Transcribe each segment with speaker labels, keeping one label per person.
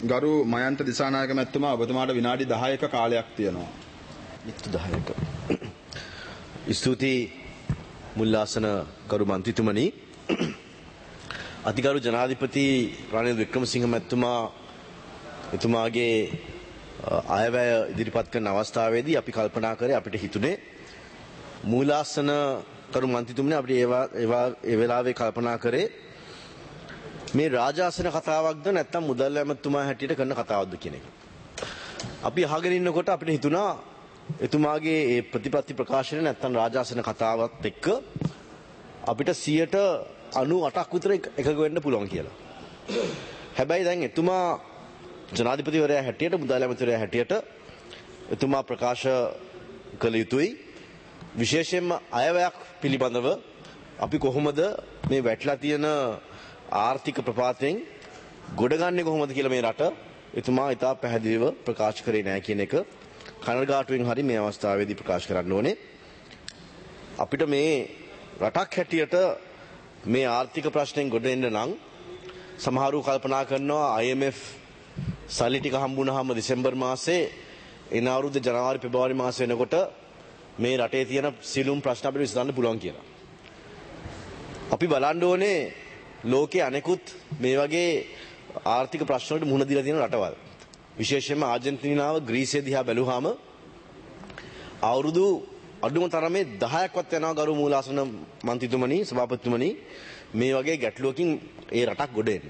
Speaker 1: ගරු මයන්ත දිසානායක මැතිතුමා ඔබතුමාට විනාඩි 10ක කාලයක් තියෙනවා.
Speaker 2: 10ක. ස්තුතියි මුල්ලාසන ගරු මන්ත්‍රීතුමනි. අතිගරු ජනාධිපති රනිල් වික්‍රමසිංහ මැතිතුමා එතුමාගේ අයවැය ඉදිරිපත් කරන අවස්ථාවේදී අපි කල්පනා කරේ අපිට හිතුනේ මූලාසන කරු මන්ත්‍රීතුමනි අපිට ඒ වෙලාවේ කල්පනා කරේ මේ රාජාසන කතාවක්ද නැත්නම් මුදල් ඇමතුමා හැටියට කරන කතාවක්ද කියන එක. අපි අහගෙන ඉන්නකොට අපිට හිතුණා එතුමාගේ ඒ ප්‍රතිපත්ති ප්‍රකාශනය නැත්නම් රාජාසන කතාවත් එක්ක අපිට 98ක් විතර එකග වෙන්න පුළුවන් කියලා. හැබැයි දැන් එතුමා ජනාධිපතිවරයා හැටියට මුදල් ඇමතිවරයා හැටියට එතුමා ප්‍රකාශ කළ යුතුයි. විශේෂයෙන්ම අයවැයක් පිළිබඳව අපි කොහොමද මේ වැටලා තියෙන ආර්ථික ප්‍රපාතයෙන් ගොඩගන්නේ කොහොමද කියලා මේ රට එතුමා ඉතා පැහැදිලිව ප්‍රකාශ කරේ නැහැ කියන එක කනගාටුවෙන් හරි මේ අවස්ථාවේදී ප්‍රකාශ කරන්න ඕනේ. අපිට මේ රටක් හැටියට මේ ආර්ථික ප්‍රශ්නෙන් ගොඩ එන්න නම් සමහරව කල්පනා කරනවා IMF සල්ලි ටික හම්බුනහම දෙසැම්බර් මාසේ එන අවුරුද්ද ජනවාරි පෙබරවාරි මාස වෙනකොට මේ රටේ තියෙන සියලුම ප්‍රශ්න අපිට විසඳන්න පුළුවන් කියලා. අපි බලන්න ඕනේ ලෝකයේ අනෙකුත් මේ වගේ ආර්ථික ප්‍රශ්න වලට මුහුණ දීලා තියෙන රටවල්. විශේෂයෙන්ම ආජන්ටිනාව ග්‍රීසිය දිහා බැලුවාම අවුරුදු අඩුම තරමේ 10ක්වත් යනවා ගරු මූලාසන මන්ත්‍රීතුමනි සභාපතිතුමනි මේ වගේ ගැටලුවකින් ඒ රටක් ගොඩ එන්න.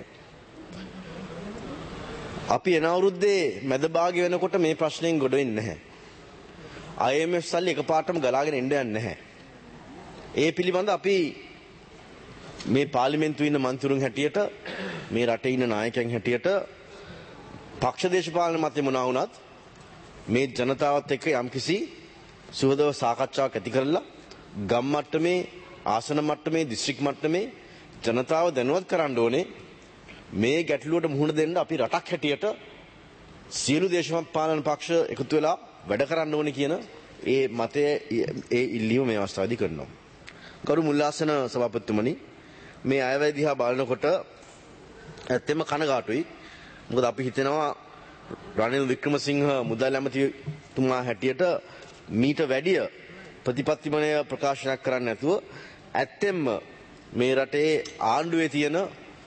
Speaker 2: අපි එන අවුරුද්දේ මැද භාගය වෙනකොට මේ ප්‍රශ්නෙන් ගොඩ වෙන්නේ නැහැ. IMF සල්ලි එකපාරටම ගලාගෙන එන්න යන්නේ නැහැ. ඒ පිළිබඳ අපි මේ පාර්ලිමේන්තුවේ ඉන්න මන්ත්‍රීවරුන් හැටියට මේ රටේ ඉන්න නායකයන් හැටියට පක්ෂ දේශපාලන මතය මොනවා වුණත් මේ ජනතාවත් එක්ක යම්කිසි සුහදව සාකච්ඡාවක් ඇති කරලා ගම් මට්ටමේ ආසන මට්ටමේ දිස්ත්‍රික් මට්ටමේ ජනතාව දැනුවත් කරන්න ඕනේ මේ ගැටලුවට මුහුණ දෙන්න අපි රටක් හැටියට සියලු දේශපාලන පක්ෂ එකතු වෙලා වැඩ කරන්න ඕනේ කියන ඒ මතය ඒ ඉල්ලීම මේ අවස්ථාවේදී කරනවා. ගරු මුල්ලාසන සභාපතිතුමනි මේ අයවැය දිහා බලනකොට ඇත්තෙම කනගාටුයි. මොකද අපි හිතනවා රනිල් වික්‍රමසිංහ මුදල් ඇමතිතුමා හැටියට මීට වැඩිය ප්‍රතිපත්තිමය ප්‍රකාශනයක් කරන්න නැතුව ඇත්තෙම මේ රටේ ආණ්ඩුවේ තියෙන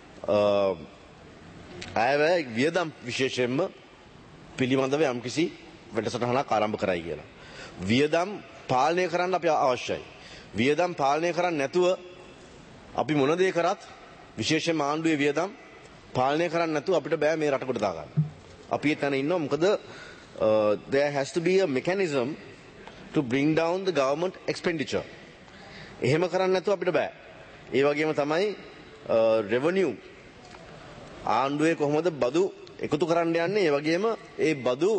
Speaker 2: අයවැය වියදම් විශේෂයෙන්ම පිළිබඳව යම්කිසි වැඩසටහනක් ආරම්භ කරයි කියලා. වියදම් පාලනය කරන්න අපි අවශ්‍යයි. වියදම් පාලනය කරන්න නැතුව අපි මොන දේ කරත් විශේෂයෙන්ම ආණ්ඩුවේ වියදම් පාලනය කරන්න නැතුව අපිට බෑ මේ රට කොට දාගන්න. අපි එතන ඉන්නවා මොකද there has to be a mechanism to bring down the government expenditure. එහෙම කරන්න නැතුව අපිට බෑ. ඒ වගේම තමයි revenue ආණ්ඩුවේ කොහොමද බදු එකතු කරන්න යන්නේ ඒ වගේම ඒ බදු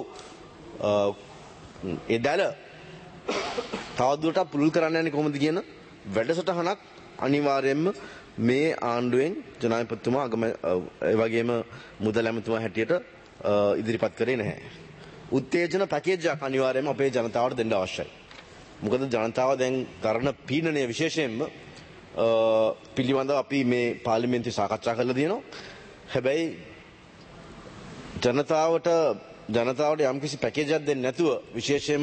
Speaker 2: ඒ දැල තවදුරටත් පුළුල් කරන්න යන්නේ කොහොමද කියන වැඩසටහනක් අනිවාර්යයෙන්ම මේ ආණ්ඩුවෙන් ජනාධිපතිතුමා ඒ වගේම මුදල් ඇමතුමා හැටියට ඉදිරිපත් කරේ නැහැ. උත්තේජන පැකේජයක් අනිවාර්යයෙන්ම අපේ ජනතාවට දෙන්න අවශ්‍යයි. මොකද ජනතාව දැන් කරන පීඩනය විශේෂයෙන්ම පිළිබඳව අපි මේ පාර්ලිමේන්තුවේ සාකච්ඡා කරලා තියෙනවා. හැබැයි ජනතාවට යම්කිසි පැකේජයක් දෙන්නේ නැතුව විශේෂයෙන්ම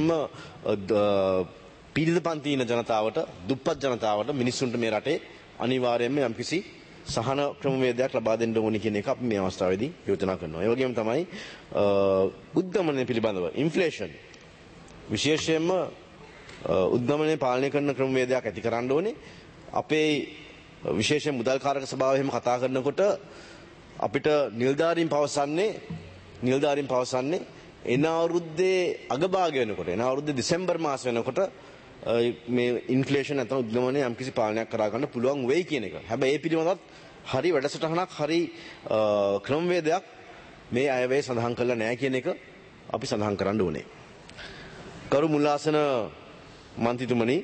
Speaker 2: පීඩිත පන්ති ඉන්න ජනතාවට දුප්පත් ජනතාවට මිනිස්සුන්ට මේ රටේ අනිවාර්යයෙන්ම යම්කිසි සහන ක්‍රමවේදයක් ලබා දෙන්න ඕනේ කියන එක අපි මේ අවස්ථාවේදී යෝජනා කරනවා. ඒ වගේම තමයි උද්දමනය පිළිබඳව ඉන්ෆ්ලේෂන් විශේෂයෙන්ම උද්දමනය පාලනය කරන ක්‍රමවේදයක් ඇති කරන්න ඕනේ. අපේ විශේෂයෙන් මුදල් කාරක සභාව එහෙම කතා කරනකොට අපිට නිලධාරීන් පවසන්නේ එන අවුරුද්දේ අගභාගය වෙනකොට එන අවුරුද්දේ දෙසැම්බර් මාස වෙනකොට මේ ඉන්ෆ්ලේෂන් නැත්නම් උද්දමනය යම්කිසි පාලනයක් කරා ගන්න පුළුවන් වෙයි කියන එක. හැබැයි ඒ පිළිබඳවත් හරි වැඩසටහනක් හරි ක්‍රමවේදයක් මේ අයවැය සඳහන් කරලා නැහැ කියන එක අපි සඳහන් කරන්න ඕනේ. ගරු මුල්ලාසන මන්ත්‍රීතුමනි,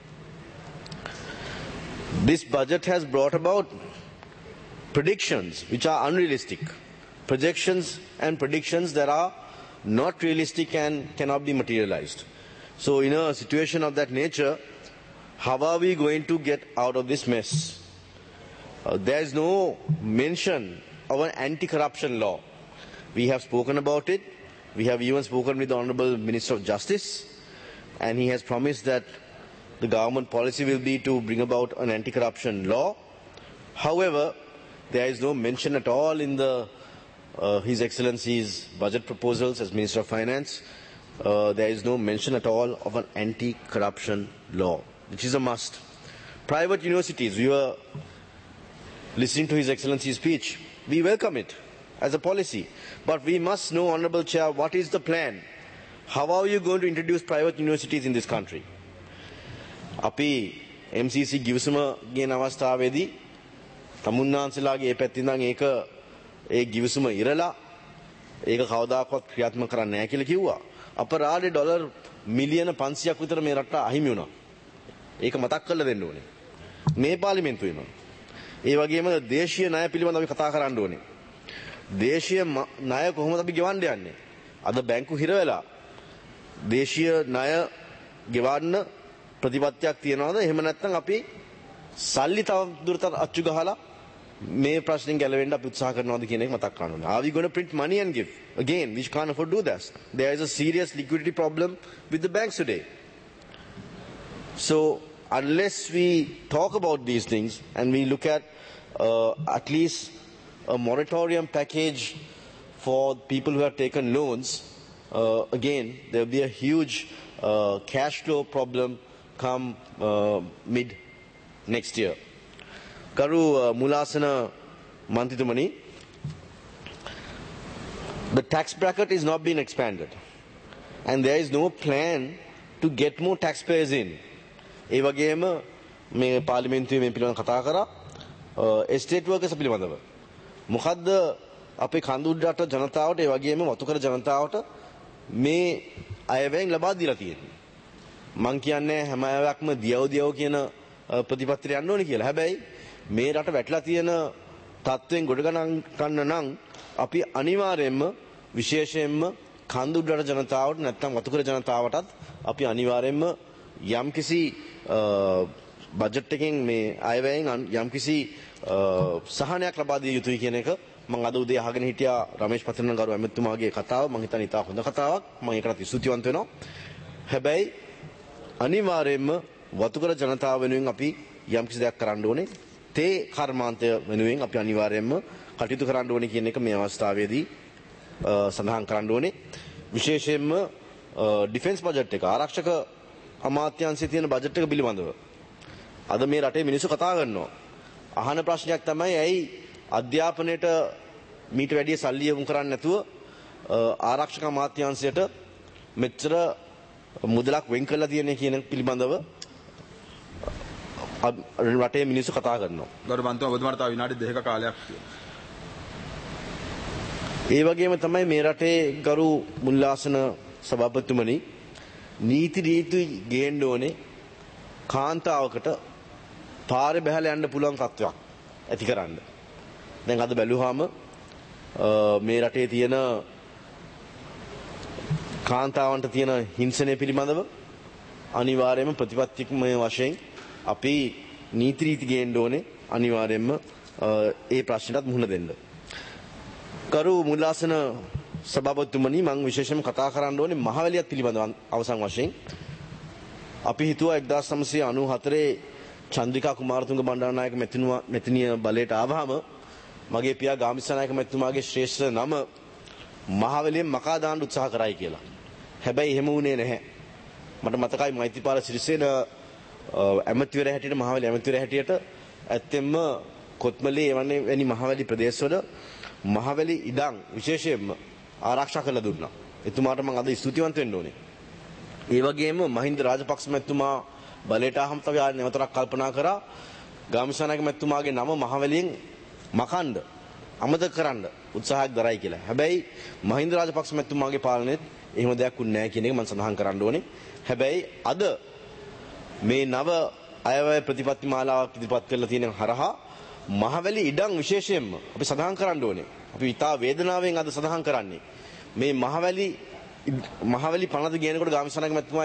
Speaker 2: this budget has brought about predictions which are unrealistic. Projections and predictions that are not realistic and cannot be materialized. So in a situation of that nature, how are we going to get out of this mess? There is no mention of an anti-corruption law. We have spoken about it. We have even spoken with the Honourable Minister of Justice, and he has promised that the government policy will be to bring about an anti-corruption law. However, there is no mention at all in His Excellency's budget proposals as Minister of Finance. There is no mention at all of an anti-corruption law, which is a must. Private universities, we were listening to His Excellency's speech. We welcome it as a policy. But we must know, Honourable Chair, what is the plan? How are you going to introduce private universities in this country? අපි MCC ගිවිසුම ගෙන අවස්ථාවේදී තමුන්නාන්සලාගේ ඒ පැත්තින්දන් ඒ ගිවිසුම ඉරලා ඒක කවදාකවත් ක්‍රියාත්මක කරන්නේ නැහැ කියලා කිව්වා. අපරාධේ ඩොලර් මිලියන 500ක් විතර මේ රටට අහිමි වුණා. ඒක මතක් කරලා දෙන්න ඕනේ. මේ පාර්ලිමේන්තුවේම. ඒ වගේම දේශීය ණය පිළිබඳව අපි කතා කරන්න ඕනේ. දේශීය ණය කොහොමද අපි ගෙවන්න යන්නේ? අද බැංකු හිර වෙලා දේශීය ණය ගෙවන්න ප්‍රතිපත්තියක් තියනවාද? එහෙම නැත්නම් අපි සල්ලි තව දුරටත් අච්චු ගහලා මේ ප්‍රශ්نين ගැලවෙන්න අපි උත්සාහ කරනවාද කියන එක මතක් කරගන්න ඕනේ. Are we going to print money and give? Again, we can't afford to do that. There is a serious liquidity problem with the banks today. So unless we talk about these things and we look at least a moratorium package for people who have taken loans, again there will be a huge cash flow problem come mid next year. Karu Mulasana Mantitumani, the tax bracket is not being expanded and there is no plan to get more taxpayers in. ඒ වගේම මේ පාර්ලිමේන්තුවේ මේ පිළිබඳව කතා කරා estate workers පිළිබඳව. මොකද්ද අපේ කඳුඩට ජනතාවට ඒ වගේම වතුකර ජනතාවට මේ අයවැයෙන් ලබා දීලා තියෙන්නේ. මං කියන්නේ හැම අයවැයක්ම දියව කියන ප්‍රතිපත්තියට යන්න ඕනේ කියලා. හැබැයි මේ රට වැටලා තියෙන තත්ත්වෙන් ගොඩ ගන්න නම් අපි අනිවාර්යයෙන්ම විශේෂයෙන්ම කඳුඩට ජනතාවට නැත්නම් වතුකර ජනතාවටත් අපි අනිවාර්යයෙන්ම යම්කිසි බජට් එකෙන් මේ අයවැයෙන් යම්කිසි සහනයක් ලබා දිය යුතුයි කියන එක මම අද උදේ අහගෙන හිටියා රමේෂ් පතරණ ගරු ඇමතුමාගේ කතාව. මම හිතන්නේ ඉතා හොඳ කතාවක්. මම ඒකට ස්තුතිවන්ත වෙනවා. හැබැයි අනිවාර්යයෙන්ම වතුකර ජනතාව වෙනුවෙන් අපි යම්කිසි දෙයක් කරන්න ඕනේ. තේ කර්මාන්තය වෙනුවෙන් අපි අනිවාර්යයෙන්ම කටයුතු කරන්න ඕනේ කියන එක මේ අවස්ථාවේදී සඳහන් කරන්න ඕනේ. විශේෂයෙන්ම ඩිෆෙන්ස් බජට් එක ආරක්ෂක අමාත්‍යාංශයේ තියෙන බජට් එක පිළිබඳව අද මේ රටේ මිනිස්සු කතා කරනවා. අහන ප්‍රශ්නයක් තමයි ඇයි අධ්‍යාපනයට මීට වැඩිය සල්ලි යොමු කරන්නේ නැතුව ආරක්ෂක අමාත්‍යාංශයට මෙච්චර මුදලක් වෙන් කරලා තියෙන්නේ කියන පිළිබඳව රටේ මිනිස්සු කතා කරනවා.
Speaker 1: ගරු මන්ත්‍රී ඔබතුමාට තව විනාඩි 2ක කාලයක් තියෙනවා.
Speaker 2: ඒ වගේම තමයි මේ රටේ ගරු මුල්ලාසන සභාපතිතුමනි නීති රීති ගේන්න ඕනේ කාන්තාවකට පාරේ බහැලා යන්න පුළුවන් තත්වයක් ඇති කරන්න. දැන් අද බැලුවාම මේ රටේ තියෙන කාන්තාවන්ට තියෙන හිංසනය පිළිබඳව අනිවාර්යයෙන්ම ප්‍රතිපත්තිමය වශයෙන් අපි නීති රීති ගේන්න ඕනේ. අනිවාර්යයෙන්ම ඒ ප්‍රශ්නටත් මුහුණ දෙන්න. කරු මුල්ලාසන සභාපතිතුමනි මම විශේෂයෙන්ම කතා කරන්න ඕනේ මහවැලියත් පිළිබඳව අවසන් වශයෙන්. අපි හිතුවා 1994 චන්ද්‍රිකා කුමාරතුංග බණ්ඩාරනායක මෙතුණිය බලයට ආවහම මගේ පියා ගාමිසනායක මෙතුමාගේ ශ්‍රේෂ්ඨ නම මහවැලියෙන් මකා දාන්න උත්සාහ කරයි කියලා. හැබැයි එහෙම වුණේ නැහැ. මට මතකයි මෛත්‍රීපාල සිරිසේන ඇමතිවරයා හැටියට මහවැලි ඇමතිවරයා හැටියට ඇත්තෙන්ම කොත්මලේ එවන්නේ වැනි මහවැලි ප්‍රදේශවල මහවැලි ඉඩම් විශේෂයෙන්ම ආරක්ෂා කරලා දුන්නා. එතුමාට මම අද ස්තුතිවන්ත වෙන්න ඕනේ. ඒ වගේම මහින්ද රාජපක්ෂ මැතිතුමා බලයට ආවම තමයි ආයෙ නැවතරක් කල්පනා කරා ගාමිසනායක මැතිතුමාගේ නම මහවැලියෙන් මකන්න අමතක කරන්න උත්සාහයක් දරයි කියලා. හැබැයි මහින්ද රාජපක්ෂ මැතිතුමාගේ පාලනයේත් එහෙම දෙයක් වුණේ නැහැ කියන එක මම සඳහන් කරන්න ඕනේ. හැබැයි අද මේ නව අයවැය ප්‍රතිපත්ති මාලාවක් ඉදිරිපත් කරලා තියෙන හරහා මහවැලි ඉඩම් විශේෂයෙන්ම අපි සඳහන් කරන්න ඕනේ. අපි ඉතා වේදනාවෙන් අද සඳහන් කරන්නේ මේ මහවැලි පනත ගේනකොට ගාමිසනායක මැතිතුමා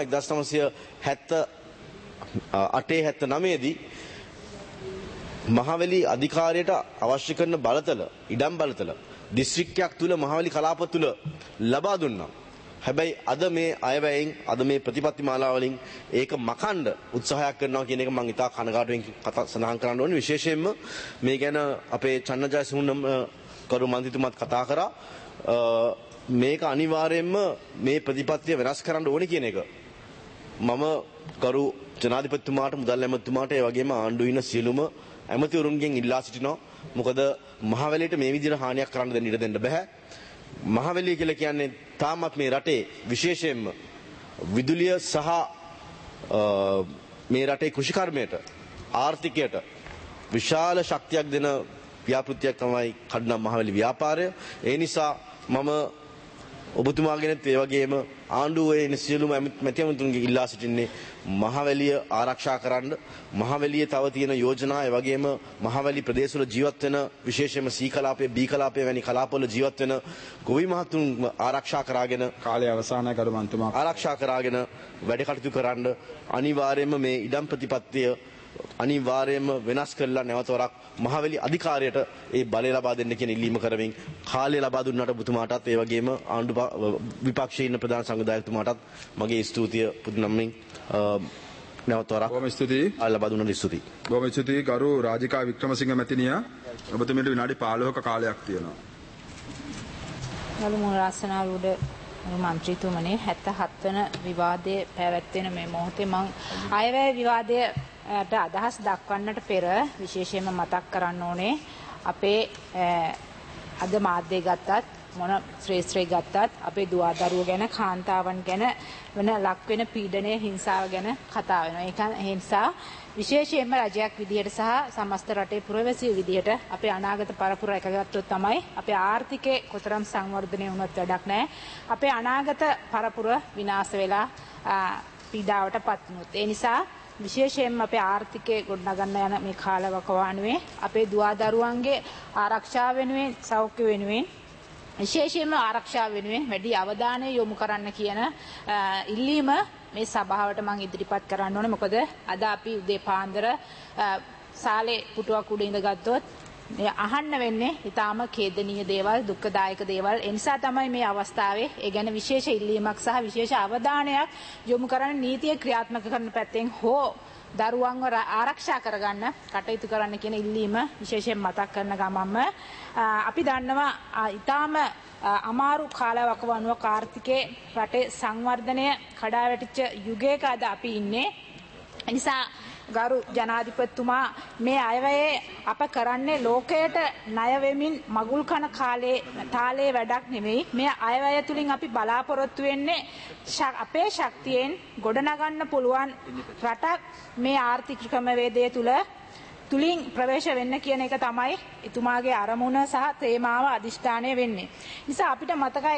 Speaker 2: 1978-79 දී මහවැලි අධිකාරියට අවශ්‍ය කරන බලතල ඉඩම් බලතල දිස්ත්‍රික්කයක් තුල මහවැලි කලාප තුල ලබා දුන්නා. හැබැයි අද මේ අයවැයෙන් අද මේ ප්‍රතිපත්ති මාලාව වලින් ඒක මකන්න උත්සාහයක් කරනවා කියන එක මම ඉතා කනගාටුවෙන් සඳහන් කරන්න ඕනේ. විශේෂයෙන්ම මේ ගැන අපේ චන්නජයසිංහම් කරු මන්ත්‍රීතුමාත් කතා කරා. මේක අනිවාර්යයෙන්ම මේ ප්‍රතිපත්තිය වෙනස් කරන්න ඕනේ කියන එක මම කරු ජනාධිපතිතුමාට මුදල් ඇමතිතුමාට ඒ වගේම ආණ්ඩුවේ ඉන්න සියලුම ඇමතිවරුන්ගෙන් ඉල්ලා සිටිනවා. මොකද මහවැලියට මේ විදිහට හානියක් කරන්න දෙන්න ඉඩ දෙන්න බෑ. මහවැලිය කියලා කියන්නේ තාමත් මේ රටේ විශේෂයෙන්ම විදුලිය සහ මේ රටේ කෘෂිකර්මයට ආර්ථිකයට විශාල ශක්තියක් දෙන ව්‍යාපෘතියක් තමයි කඩනම් මහවැලි ව්‍යාපාරය. ඒ නිසා මම ඔබතුමාගෙනත් ඒ වගේම ආණ්ඩුවේ ඉන්න සියලුම මැතිවතුන්ගේ ඉල්ලා සිටින්නේ මහවැලිය ආරක්ෂා කරන්න. මහවැලියේ තව තියෙන යෝජනා ඒ වගේම මහවැලි ප්‍රදේශවල ජීවත් වෙන විශේෂයෙන්ම සී කලාපයේ බී කලාපයේ වැනි කලාපවල ජීවත් වෙන ගොවි මහතුන් ආරක්ෂා කරාගෙන
Speaker 1: කාලය අවසානයි කරු මන්තුමා
Speaker 2: ආරක්ෂා කරාගෙන වැඩ කටයුතු කරන්න අනිවාර්යයෙන්ම මේ ඉඩම් ප්‍රතිපත්තිය අනිවාර්යයෙන්ම වෙනස් කරලා නැවත වරක් මහවැලි අධිකාරියට ඒ බලය ලබා දෙන්න කියන ඉල්ලීම කරමින් කාලය ලබා දුන්නාට ඔබතුමාටත් ඒ වගේම ආණ්ඩු විපක්ෂයේ ඉන්න ප්‍රධාන සංවිධායකතුමාටත් මගේ ස්තුතිය පුදුනම්මින් නැවත වරක්
Speaker 1: බොහොම ස්තුතියි.
Speaker 2: ලබා දුන්නාට ස්තුතියි.
Speaker 1: බොහොම ස්තුතියි කරු රාජිකා වික්‍රමසිංහ මැතිණියා. ඔබතුමීට විනාඩි 15ක කාලයක් තියෙනවා.
Speaker 3: ගරු මුලස්සනාරුඩ මන්ත්‍රීතුමනි 77 වන විවාදයේ පැවැත්වෙන මේ මොහොතේ මම අයවැය විවාදයට අදහස් දක්වන්නට පෙර විශේෂයෙන්ම මතක් කරන්න ඕනේ අපේ අද මාධ්‍ය ගත්තත් මොන ශ්‍රේෂ්ඨය ගත්තත් අපේ දුවදරුවෝ ගැන කාන්තාවන් ගැන වෙන ලක් වෙන පීඩනය හිංසාව ගැන කතා වෙනවා. ඒ නිසා විශේෂයෙන්ම රජයක් විදියට සහ සමස්ත රටේ පුරවැසියෝ විදියට අපේ අනාගත පරපුර එකගත්තොත් තමයි අපේ ආර්ථිකේ කොතරම් සංවර්ධනය වුණත් වැඩක් නැහැ. අපේ අනාගත පරපුර විනාශ වෙලා පීඩාවටපත් වුණොත්. ඒ නිසා විශේෂයෙන්ම අපේ ආර්ථිකය ගොඩනගන්න යන මේ කාලවකවානුවේ අපේ දුවදරුවන්ගේ ආරක්ෂාව වෙනුවෙන් සෞඛ්‍ය වෙනුවෙන් විශේෂයෙන්ම ආරක්ෂාව වෙනුවෙන් වැඩි අවධානය යොමු කරන්න කියන ඉල්ලීම මේ සභාවට මම ඉදිරිපත් කරන්න ඕනේ. මොකද අද අපි උදේ පාන්දර සාලේ පුටුවක් උඩ ඉඳගත්තොත් අහන්න වෙන්නේ ඊටාම ඛේදනීය දේවල්, දුක්ඛදායක දේවල්. ඒ නිසා තමයි මේ අවස්ථාවේ ඒ ගැන විශේෂ ඉල්ලීමක් සහ විශේෂ අවධානයක් යොමු කරන්න නීතිය ක්‍රියාත්මක කරන පැත්තෙන් හෝ දරුවන්ව ආරක්ෂා කරගන්න කටයුතු කරන්න කියන ඉල්ලීම විශේෂයෙන් මතක් කරන ගමන්ම අපි දන්නවා ඊටාම අමාරු කාලවකවානුවක ආර්ථිකේ රටේ සංවර්ධනය කඩා වැටිච්ච යුගයක අද අපි ඉන්නේ. නිසා ගරු ජනාධිපතිතුමා මේ අයවැයේ අප කරන්නේ ලෝකයට ණය වෙමින් මගුල් කන තාලේ වැඩක් නෙමෙයි. මේ අයවැය තුලින් අපි බලාපොරොත්තු වෙන්නේ අපේ ශක්තියෙන් ගොඩනගන්න පුළුවන් රටක් මේ ආර්ථික ක්‍රමවේදය තුලින් ප්‍රවේශ වෙන්න කියන එක තමයි එතුමාගේ අරමුණ සහ තේමාව අදිෂ්ඨානය වෙන්නේ. නිසා අපිට මතකයි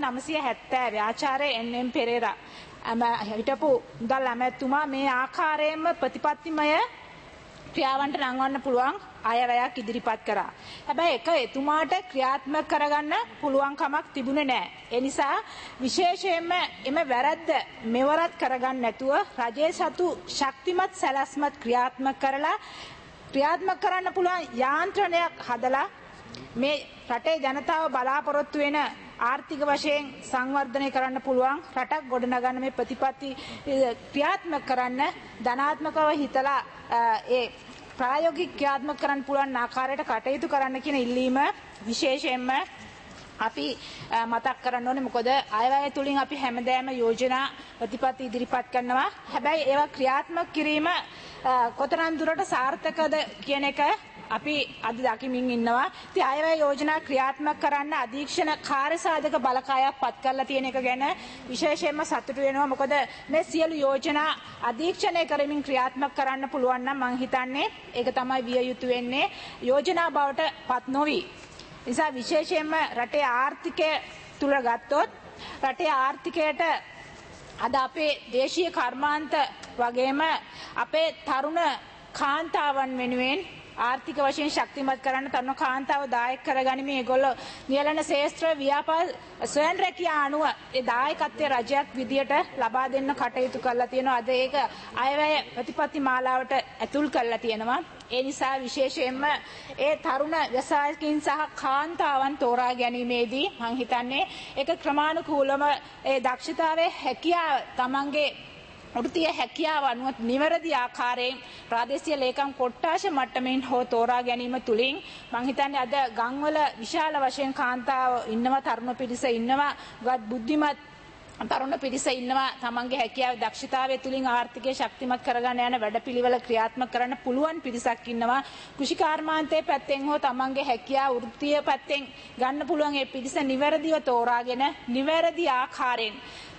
Speaker 3: 1970 ආචාර්ය එන්.එම්. පෙරේරා හිටපු මුදල් ඇමැතිතුමා මේ ආකාරයෙන්ම ප්‍රතිපත්තිමය ක්‍රියාවන්ට නංවන්න පුළුවන් අයවැයක් ඉදිරිපත් කරා. හැබැයි ඒක එතුමාට ක්‍රියාත්මක කරගන්න පුළුවන් කමක් තිබුණේ නැහැ. ඒ නිසා විශේෂයෙන්ම එම වැරද්ද මෙවරත් කරගන්න නැතුව රජයේ සතු ශක්තිමත් සැලැස්මත් ක්‍රියාත්මක කරලා ක්‍රියාත්මක කරන්න පුළුවන් යාන්ත්‍රණයක් හදලා මේ රටේ ජනතාව බලාපොරොත්තු වෙන ආර්ථික වශයෙන් සංවර්ධනය කරන්න පුළුවන් රටක් ගොඩනගන්න මේ ප්‍රතිපත්ති ක්‍රියාත්මක කරන්න ධනාත්මකව හිතලා ඒ ප්‍රායෝගික ක්‍රියාත්මක කරන්න පුළුවන් ආකාරයට කටයුතු කරන්න කියන ඉල්ලීම විශේෂයෙන්ම අපි මතක් කරන්න ඕනේ. මොකද අයවැය තුලින් අපි හැමදාම යෝජනා ප්‍රතිපත්ති ඉදිරිපත් කරනවා. හැබැයි ඒවා ක්‍රියාත්මක කිරීම කොතරම් දුරට සාර්ථකද කියන එක අපි අද දකිමින් ඉන්නවා. ඉතින් අයවැය යෝජනා ක්‍රියාත්මක කරන්න අධීක්ෂණ කාර්යසාධක බලකායක් පත් කරලා තියෙන එක ගැන විශේෂයෙන්ම සතුටු වෙනවා. මොකද මේ සියලු යෝජනා අධීක්ෂණය කරමින් ක්‍රියාත්මක කරන්න පුළුවන් නම් මම හිතන්නේ ඒක තමයි විය යුතු වෙන්නේ. යෝජනා බවට පත් නොවි. නිසා විශේෂයෙන්ම රටේ ආර්ථිකය තුල ගත්තොත් රටේ ආර්ථිකයට අද අපේ දේශීය කර්මාන්ත වගේම අපේ තරුණ කාන්තාවන් වෙනුවෙන් ආර්ථික වශයෙන් ශක්තිමත් කරන්න තරුණ කාන්තාව දායක කරගනිමින් ඒගොල්ලෝ නියැලෙන ශේෂ්ත්‍ර ව්‍යාපාර ස්වයං රැකියා අනුව ඒ දායකත්වයේ රජයක් විදියට ලබා දෙන්න කටයුතු කරලා තියෙනවා. අද ඒක අයවැය ප්‍රතිපත්ති මාලාවට ඇතුල් කරලා තියෙනවා. ඒ නිසා විශේෂයෙන්ම ඒ තරුණ ව්‍යවසායකින් සහ කාන්තාවන් තෝරා ගැනීමේදී මම හිතන්නේ ඒක ක්‍රමානුකූලව ඒ දක්ෂතාවයේ හැකියාව තමන්ගේ වෘත්තීය හැකියාව අනුව නිවැරදි ආකාරයෙන් ප්‍රාදේශීය ලේකම් කොට්ටාශ මට්ටමින් හෝ තෝරා ගැනීම තුලින් මම හිතන්නේ අද ගම්වල විශාල වශයෙන් කාන්තාව ඉන්නවා, තරුණ පිරිස ඉන්නවා, බුද්ධිමත් තරුණ පිරිස ඉන්නවා. තමන්ගේ හැකියාව දක්ෂතාවය තුලින් ආර්ථිකය ශක්තිමත් කරගන්න යන වැඩපිළිවෙල ක්‍රියාත්මක කරන්න පුළුවන් පිරිසක් ඉන්නවා. කෘෂිකාර්මාන්තයේ පැත්තෙන් හෝ තමන්ගේ හැකියාව වෘත්තීය පැත්තෙන් ගන්න පුළුවන් ඒ පිරිස නිවැරදිව තෝරාගෙන නිවැරදි ආකාරයෙන්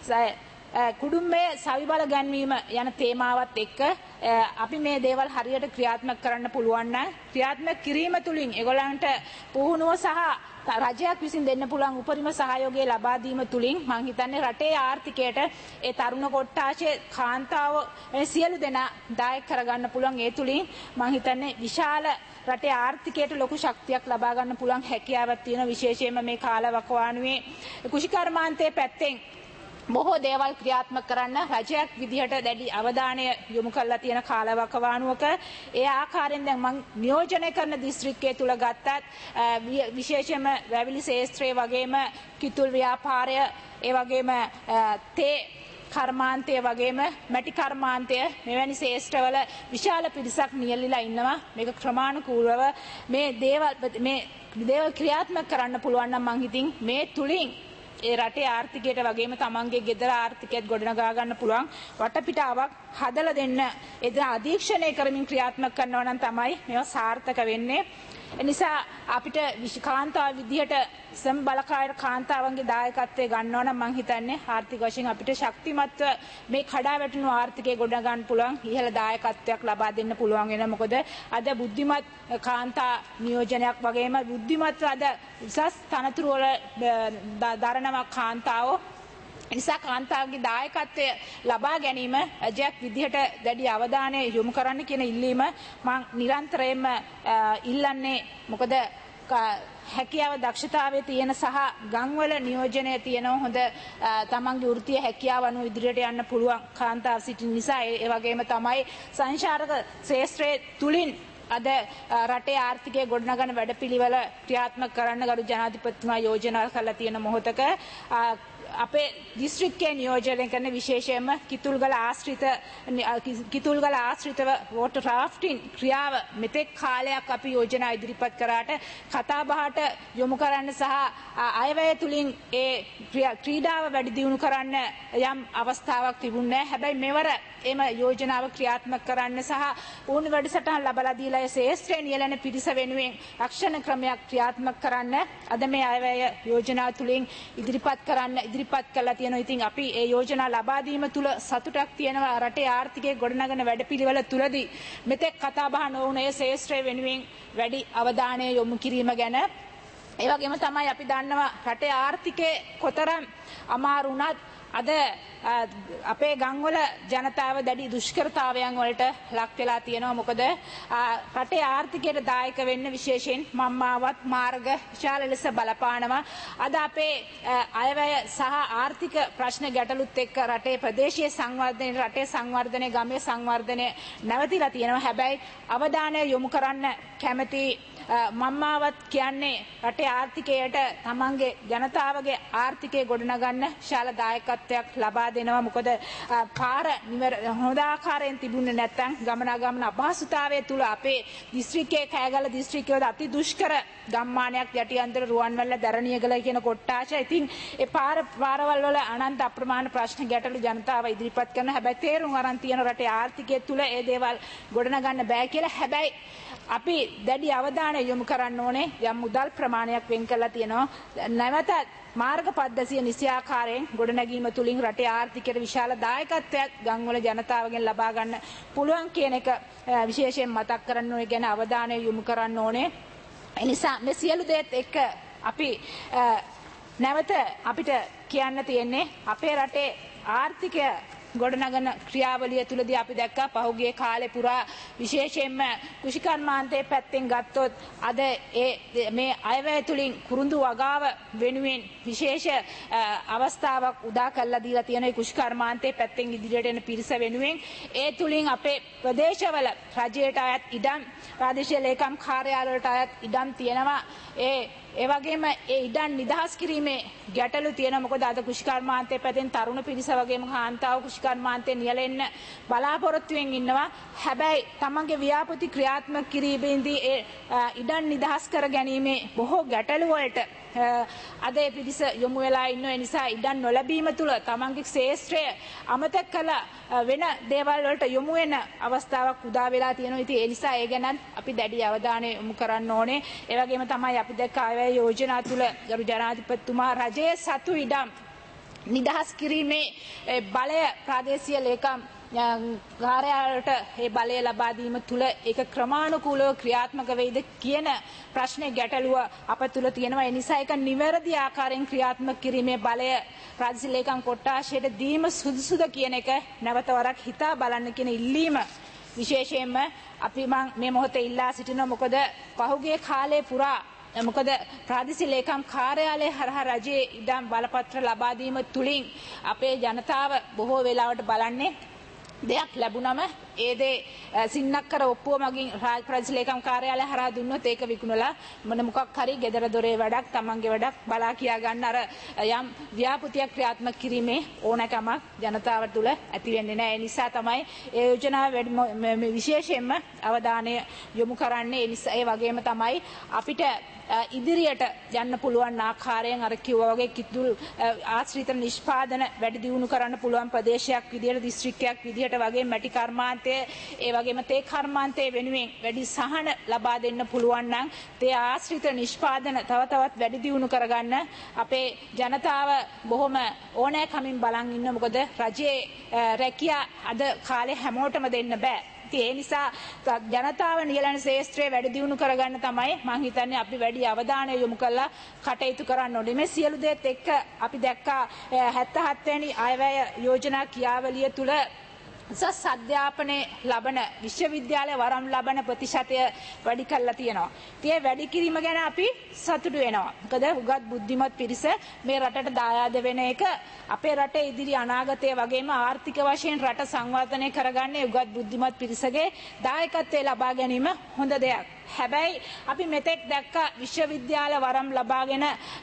Speaker 3: කුඩුම්බයේ සවිබල ගැන්වීම යන තේමාවත් එක්ක අපි මේ දේවල් හරියට ක්‍රියාත්මක කරන්න පුළුවන් නම් ක්‍රියාත්මක කිරීම තුලින් ඒගොල්ලන්ට පුහුණුව සහ රජයක් විසින් දෙන්න පුළුවන් උපරිම සහයෝගය ලබා දීම තුලින් මම හිතන්නේ රටේ ආර්ථිකයට ඒ තරුණ කොට්ටාශයේ කාන්තාව සියලු දෙනා දායක කරගන්න පුළුවන්. ඒ තුලින් මම හිතන්නේ විශාල රටේ ආර්ථිකයට ලොකු ශක්තියක් ලබා ගන්න පුළුවන් හැකියාවක් තියෙන විශේෂයෙන්ම මේ කාලවකවානුවේ කුෂිකර්මාන්තයේ පැත්තෙන් බොහෝ දේවල් ක්‍රියාත්මක කරන්න රජයක් විදිහට දැඩි අවධානය යොමු කරලා තියෙන කාලවකවානුවක ඒ ආකාරයෙන් දැන් මම නියෝජනය කරන දිස්ත්‍රික්කයේ තුල ගත්තත් විශේෂයෙන්ම වැවිලි ශේෂ්ත්‍රයේ වගේම කිතුල් ව්‍යාපාරය ඒ වගේම තේ කර්මාන්තය වගේම මැටි කර්මාන්තය මෙවැනි ශේෂ්ත්‍රවල විශාල පිරිසක් නියැලීලා ඉන්නවා. මේක ක්‍රමානුකූලව මේ දේවල් ක්‍රියාත්මක කරන්න පුළුවන් නම් මං හිතින් මේ තුලින් ඒ රටේ ආර්ථිකයට වගේම තමන්ගේ ගෙදර ආර්ථිකයත් ගොඩනගා ගන්න පුළුවන් වටපිටාවක් හදලා දෙන්න එද අධීක්ෂණය කරමින් ක්‍රියාත්මක කරනවා නම් තමයි මේවා සාර්ථක වෙන්නේ. එනිසා අපිට කාන්තාව විදිහට සම් බලකාය කාන්තාවන්ගේ දායකත්වය ගන්නවා නම් මම හිතන්නේ ආර්ථික වශයෙන් අපිට ශක්තිමත්ව මේ කඩා වැටුණු ආර්ථිකය ගොඩ ගන්න පුළුවන් ඉහළ දායකත්වයක් ලබා දෙන්න පුළුවන් වෙනවා. මොකද අද බුද්ධිමත් කාන්තා නියෝජනයක් වගේම බුද්ධිමත් අද උසස් තනතුරු වල දරනවා කාන්තාවෝ. නිසා කාන්තාවගේ දායකත්වය ලබා ගැනීම රජයක් විදිහට දැඩි අවධානය යොමු කරන්න කියන ඉල්ලීම මම නිරන්තරයෙන්ම ඉල්ලන්නේ. මොකද හැකියාව දක්ෂතාවයේ තියෙන සහ ගම්වල නියෝජනය තියෙන හොඳ තමන්ගේ වෘත්තීය හැකියාව අනුව ඉදිරියට යන්න පුළුවන් කාන්තාව සිටින නිසා ඒ වගේම තමයි සංචාරක ශාස්ත්‍රයේ තුලින් අද රටේ ආර්ථිකය ගොඩනගන වැඩපිළිවෙල ක්‍රියාත්මක කරන්න ගරු ජනාධිපතිතුමා යෝජනා කරලා තියෙන මොහොතක අපේ දිස්ත්‍රික්කයේ නියෝජනය කරන විශේෂයෙන්ම කිතුල්ගල ආශ්‍රිතව වෝටර් රාෆ්ටින් ක්‍රියාව මෙතෙක් කාලයක් අපි යෝජනා ඉදිරිපත් කරාට කතා බහට යොමු කරන්න සහ අයවැය තුලින් ඒ ක්‍රීඩාව වැඩි දියුණු කරන්න යම් අවස්ථාවක් තිබුණේ නැහැ. හැබැයි මෙවර එම යෝජනාව ක්‍රියාත්මක කරන්න සහ ඕනි වැඩසටහන් ලබා දීලා ඒ ශේෂ්ත්‍රයේ නියැලෙන පිරිස වෙනුවෙන් රක්ෂණ ක්‍රමයක් ක්‍රියාත්මක කරන්න අද මේ අයවැය යෝජනා තුලින් ඉදිරිපත් කළා තියෙනවා. ඉතින් අපි ඒ යෝජනා ලබා දීම තුල සතුටක් තියෙනවා. රටේ ආර්ථිකයේ ගොඩනගන වැඩපිළිවෙල තුලදී මෙතෙක් කතා බහ නොවුන ඒ ශේෂ්ත්‍රය වෙනුවෙන් වැඩි අවධානය යොමු කිරීම ගැන. ඒ වගේම තමයි අපි දන්නවා රටේ ආර්ථිකයේ කොතරම් අමාරු වුණත් අද අපේ ගම්වල ජනතාව දැඩි දුෂ්කරතාවයන් වලට ලක් වෙලා තියෙනවා. මොකද රටේ ආර්ථිකයට දායක වෙන්න විශේෂයෙන් මම්මාවත් මාර්ග විශාල ලෙස බලපානවා. අද අපේ අයවැය සහ ආර්ථික ප්‍රශ්න ගැටලුත් එක්ක රටේ ප්‍රදේශීය සංවර්ධනය, රටේ සංවර්ධනය, ගමේ සංවර්ධනය නැවතිලා තියෙනවා. හැබැයි අවධානය යොමු කරන්න කැමති මම්මාවත් කියන්නේ රටේ ආර්ථිකයට තමන්ගේ ජනතාවගේ ආර්ථිකය ගොඩනගන්න විශාල දායකත්වයක් ලබා දෙනවා. මොකද පාර හොඳ ආකාරයෙන් තිබුණේ නැත්නම් ගමනාගමන අපහසුතාවය තුල අපේ දිස්ත්‍රික්කයේ කෑගල්ල දිස්ත්‍රික්කයේ අති දුෂ්කර ගම්මානයක් යටිඅන්තර රුවන්වැල්ල දරණියගල කියන කොට්ටාශ. ඉතින් ඒ පාරවල් වල අනන්ත අප්‍රමාණ ප්‍රශ්න ගැටලු ජනතාව ඉදිරිපත් කරන හැබැයි තේරුම් අරන් තියෙන රටේ ආර්ථිකය තුල ඒ දේවල් ගොඩනගන්න බෑ කියලා. හැබැයි අපි දැඩි අවධානය යොමු කරන්න ඕනේ. යම් මුදල් ප්‍රමාණයක් වෙන් කරලා තියෙනවා. නැවතත් මාර්ග පද්ධතිය නිසියාකාරයෙන් ගොඩනැගීම තුලින් රටේ ආර්ථිකයට විශාල දායකත්වයක් ගම්වල ජනතාවගෙන් ලබා ගන්න පුළුවන් කියන එක විශේෂයෙන් මතක් කරන්න ඕනේ. ගැන අවධානය යොමු කරන්න ඕනේ. ඒ නිසා මේ සියලු දේත් එක්ක අපි නැවත අපිට කියන්න තියෙන්නේ අපේ රටේ ආර්ථිකය ගොඩනගන ක්‍රියාවලිය තුලදී අපි දැක්කා පහුගිය කාලේ පුරා විශේෂයෙන්ම කුෂිකර්මාන්තයේ පැත්තෙන් ගත්තොත් අද මේ අයවැය තුලින් කුරුඳු වගාව වෙනුවෙන් විශේෂ අවස්ථාවක් උදා කරලා දීලා තියෙන කුෂිකර්මාන්තයේ පැත්තෙන් ඉදිරියට එන පිරිස වෙනුවෙන් ඒ තුලින් අපේ ප්‍රදේශවල රජයට අයත් ඉඩම් ප්‍රාදේශීය ලේකම් කාර්යාලවලට අයත් ඉඩම් තියෙනවා ඒ වගේම ඒ ඉඩම් නිදහස් කිරීමේ ගැටලු තියෙනවා මොකද අද කුෂිකර්මාන්තයේ පැත්තෙන් තරුණ පිරිස වගේම කාන්තාව කුෂිකර්මාන්තේ නියැලෙන්න බලාපොරොත්තු වෙමින් ඉන්නවා හැබැයි තමන්ගේ ව්‍යාපෘති ක්‍රියාත්මක කිරීමේදී ඒ ඉඩම් නිදහස් කර ගැනීමේ බොහෝ ගැටලු වලට අද ඒ පිරිස යොමු වෙලා ඉන්න නිසා ඉඩම් නොලැබීම තුල තමන්ගේ ක්ෂේත්‍රය අමතක කළ වෙන දේවල් වලට යොමු වෙන අවස්ථාවක් උදා වෙලා තියෙනවා. ඉතින් ඒ නිසා ඒ ගැන අපි දැඩි අවධානය යොමු කරන්න ඕනේ. ඒ වගේම තමයි අපි දැක්ක අයවැය යෝජනා තුල ගරු ජනාධිපතිතුමා රජයේ සතු ඉඩම් නිදහස් කිරීමේ බලය ප්‍රාදේශීය ලේකම් කාර්යාලයට ඒ බලය ලබා දීම තුල ඒක ක්‍රමානුකූලව ක්‍රියාත්මක වෙයිද කියන ප්‍රශ්නේ ගැටලුව අප තුල තියෙනවා. ඒ නිසා ඒක නිවැරදි ආකාරයෙන් ක්‍රියාත්මක කිරීමේ බලය ප්‍රාදේශීය ලේකම් කොට්ටාශයට දීම සුදුසුද කියන එක නැවත වරක් හිතා බලන්න කියන ඉල්ලීම විශේෂයෙන්ම අපි මේ මොහොතේ ඉල්ලා සිටිනවා. මොකද පහුගිය කාලේ පුරා මොකද ප්‍රාදේශීය ලේකම් කාර්යාලය හරහා රජයේ ඉඩම් බලපත්‍ර ලබා දීම තුලින් අපේ ජනතාව බොහෝ වෙලාවට බලන්නේ දෙයක් ලැබුණම ඒ දේ සින්නක්කර ඔප්පුව මගින් ප්‍රාදේශීය ලේකම් කාර්යාලය හරහා දුන්නොත් ඒක විකුණලා මොන මොකක් හරි gedara dore වැඩක් තමන්ගේ වැඩක් බලා කියා ගන්න අර යම් ව්‍යාපෘතියක් ක්‍රියාත්මක කිරීමේ ඕනකමක් ජනතාව තුළ ඇති වෙන්නේ නැහැ. ඒ නිසා තමයි ඒ යෝජනාව විශේෂයෙන්ම අවධානය යොමු කරන්නේ. ඒ නිසා ඒ වගේම තමයි අපිට ඉදිරියට යන්න පුළුවන් ආකාරයෙන් අර කිව්වා වගේ කිතුල් ආශ්‍රිත නිෂ්පාදන වැඩි දියුණු කරන්න පුළුවන් ප්‍රදේශයක් විදියට දිස්ත්‍රික්කයක් විදියට වගේ මැටි කර්මාන්තය ඒ වගේම තේ කර්මාන්තයේ වෙනුවෙන් වැඩි සහන ලබා දෙන්න පුළුවන් නම් තේ ආශ්‍රිත නිෂ්පාදන තව තවත් වැඩි දියුණු කරගන්න අපේ ජනතාව බොහොම ඕනෑකමින් බලන් ඉන්න මොකද රජයේ රැකියා අද කාලේ හැමෝටම දෙන්න බෑ. ඒ නිසා ජනතාව නියැලෙන ශේෂ්ත්‍රය වැඩි දියුණු කරගන්න තමයි මම හිතන්නේ අපි වැඩි අවධානය යොමු කරලා කටයුතු කරන්න ඕනේ. මේ සියලු දේත් එක්ක අපි දැක්කා 77 වෙනි අයවැය යෝජනා ක්‍රියාවලිය තුල උසස් අධ්‍යාපනයේ ලබන විශ්වවිද්‍යාල වරම් ලබන ප්‍රතිශතය වැඩි කරලා තියෙනවා. ඒ වැඩි කිරීම ගැන අපි සතුටු වෙනවා. මොකද උගත් බුද්ධිමත් පිරිස මේ රටට දායාද වෙන එක අපේ රටේ ඉදිරි අනාගතය වගේම ආර්ථික වශයෙන් රට සංවර්ධනය කරගන්නේ උගත් බුද්ධිමත් පිරිසගේ දායකත්වය ලබා ගැනීම හොඳ දෙයක්. හැබැයි අපි මෙතෙක් දැක්ක විශ්වවිද්‍යාල වරම් ලබාගෙන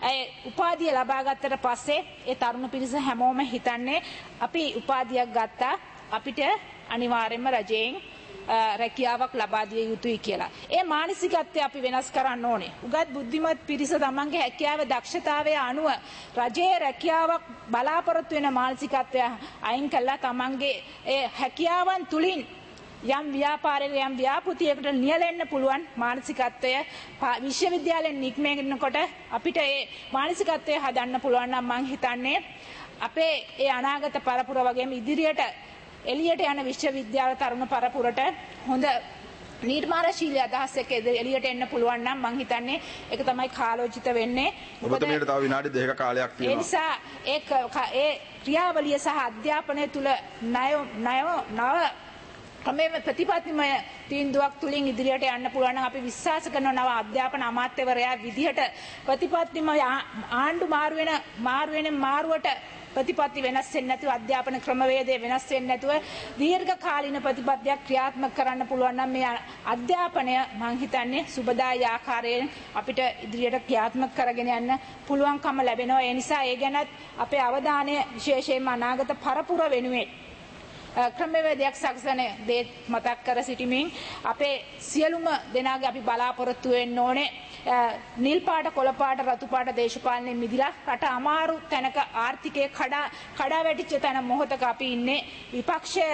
Speaker 3: උපාධිය ලබා ගත්තට පස්සේ ඒ තරුණ පිරිස හැමෝම හිතන්නේ අපි උපාධියක් ගත්තා අපිට අනිවාර්යයෙන්ම රජයෙන් රැකියාවක් ලබා දිය යුතුයි කියලා. ඒ මානසිකත්වය අපි වෙනස් කරන්න ඕනේ. උගත් බුද්ධිමත් පිරිස තමන්ගේ හැකියාව දක්ෂතාවය අනුව රජයේ රැකියාවක් බලාපොරොත්තු වෙන මානසිකත්වය අයින් කළා තමන්ගේ ඒ හැකියාවන් තුලින් යම් ව්‍යාපාරයක යම් ව්‍යාපෘතියකට නියැලෙන්න පුළුවන් මානසිකත්වය විශ්වවිද්‍යාලයෙන් නික්මෙනකොට අපිට ඒ මානසිකත්වය හදන්න පුළුවන් නම් මම හිතන්නේ අපේ ඒ අනාගත පරපුර වගේම ඉදිරියට එළියට යන විශ්වවිද්‍යාල තරුණ පරපුරට හොඳ නිර්මාණශීලී අදහස් එක්ක එළියට එන්න පුළුවන් නම් මම හිතන්නේ ඒක තමයි කාලෝචිත වෙන්නේ.
Speaker 1: ඔබතුමීට තව විනාඩි 2ක කාලයක් තියෙනවා.
Speaker 3: ඒ නිසා ඒ ක්‍රියාවලිය සහ අධ්‍යාපනය තුල නව මේ ප්‍රතිපත්තිමය තීන්දුවක් තුලින් ඉදිරියට යන්න පුළුවන් නම් අපි විශ්වාස කරන නව අධ්‍යාපන අමාත්‍යවරයා විදිහට ප්‍රතිපත්තිමය ආණ්ඩු මාරුවට ප්‍රතිපත්ති වෙනස් වෙන්නේ නැතුව අධ්‍යාපන ක්‍රමවේදය වෙනස් වෙන්නේ නැතුව දීර්ඝ කාලීන ප්‍රතිපත්තියක් ක්‍රියාත්මක කරන්න පුළුවන් නම් මේ අධ්‍යාපනය මම හිතන්නේ සුබදායි ආකාරයෙන් අපිට ඉදිරියට ක්‍රියාත්මක කරගෙන යන්න පුළුවන්කම ලැබෙනවා. ඒ නිසා ඒ ගැනත් අපේ අවධානය විශේෂයෙන්ම අනාගත පරපුර වෙනුවෙන් ක්‍රමවේදයක් සකසන දේ මතක් කර සිටිමින් අපේ සියලුම දෙනාගේ අපි බලාපොරොත්තු වෙන්න ඕනේ නිල් පාට කොළ පාට රතු පාට දේශපාලනයේ මිදිලා රට අමාරු තැනක ආර්ථිකයේ කඩා වැටිච්ච තැන මොහොතක අපි ඉන්නේ. විපක්ෂය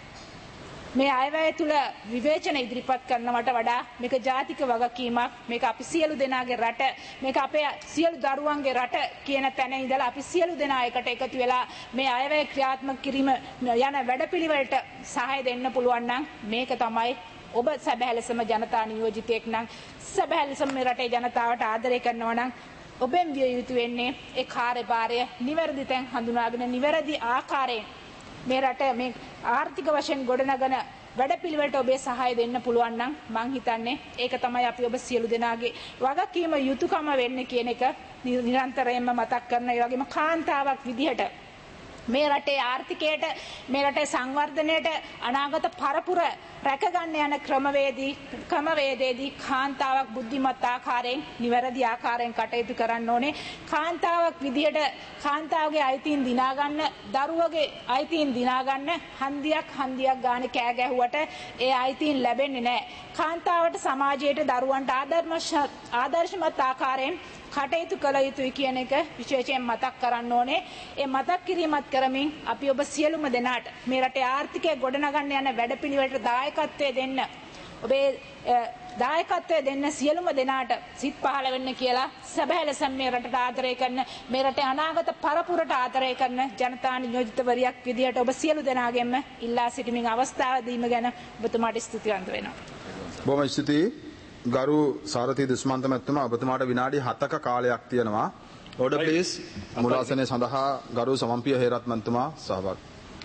Speaker 3: මේ අයවැය තුල විවේචන ඉදිරිපත් කරනවට වඩා මේක ජාතික වගකීමක්. මේක අපි සියලු දෙනාගේ රට, මේක අපේ සියලු දරුවන්ගේ රට කියන තැන ඉඳලා අපි සියලු දෙනා එකට එකතු වෙලා මේ අයවැය ක්‍රියාත්මක කිරීම යන වැඩපිළිවෙලට සහාය දෙන්න පුළුවන් නම් මේක තමයි ඔබ සැබෑ ලෙසම ජනතා නියෝජිතයෙක් නම් සැබෑ ලෙසම මේ රටේ ජනතාවට ආදරය කරනවා නම් ඔබෙන් විය යුතු වෙන්නේ ඒ කාර්යභාරය නිවැරදි තැන් හඳුනාගෙන නිවැරදි ආකාරයෙන් මේ රට මේ ආර්ථික වශයෙන් ගොඩනගන වැඩපිළිවෙලට ඔබේ සහාය දෙන්න පුළුවන් නම් මං හිතන්නේ ඒක තමයි අපි ඔබ සියලු දෙනාගේ වගකීම යුතුයකම වෙන්නේ කියන එක නිරන්තරයෙන්ම මතක් කරන ඒ වගේම කාන්තාවක් විදිහට මේ රටේ ආර්ථිකයට මේ රටේ සංවර්ධනයට අනාගත පරපුර රැකගන්න යන ක්‍රමවේදයේදී කාන්තාවක් බුද්ධිමත් ආකාරයෙන් නිවැරදි ආකාරයෙන් කටයුතු කරන්න ඕනේ. කාන්තාවක් විදිහට කාන්තාවගේ අයිතීන් දිනා ගන්න, දරුවගේ අයිතීන් දිනා ගන්න හන්දියක් ගානේ කෑ ගැහුවට ඒ අයිතීන් ලැබෙන්නේ නැහැ. කාන්තාවට සමාජයට දරුවන්ට ආදර්ශමත් ආකාරයෙන් කටයුතු කළ යුතුයි කියන එක විශේෂයෙන් මතක් කරන්න ඕනේ. ඒ මතක් කිරීමත් කරමින් අපි ඔබ සියලුම දෙනාට මේ රටේ ආර්ථිකය ගොඩනගන්න යන වැඩපිළිවෙලට දායකත්වය දෙන්න ඔබේ දායකත්වය දෙන්න සියලුම දෙනාට සිත් පහළ වෙන්න කියලා සැබෑ ලෙසම මේ රටට ආදරය කරන මේ රටේ අනාගත පරපුරට ආදරය කරන ජනතා නියෝජිතවරියක් විදිහට ඔබ සියලු දෙනාගෙන්ම ඉල්ලා සිටිමින් අවස්ථාව දීම ගැන ඔබතුමාට ස්තුතිවන්ත වෙනවා.
Speaker 1: බොහොම ස්තුතියි. ගරු සාරථී දුස්මන්ත මැතිතුමා ඔබතුමාට විනාඩි 7ක කාලයක් තියෙනවා. Order please. මුලාසනය සඳහා ගරු සමන්පිය හේරත් මැතිතුමා සහභාගී.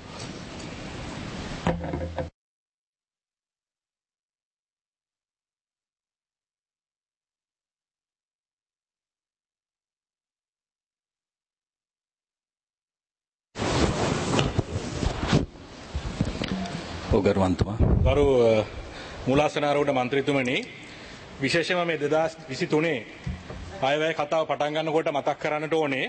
Speaker 4: ගරු මුලාසනාරෝඩ මන්ත්‍රීතුමනි, විශේෂයෙන්ම මේ 2023 අයවැය කතාව පටන් ගන්නකොට මතක් කරන්නට ඕනේ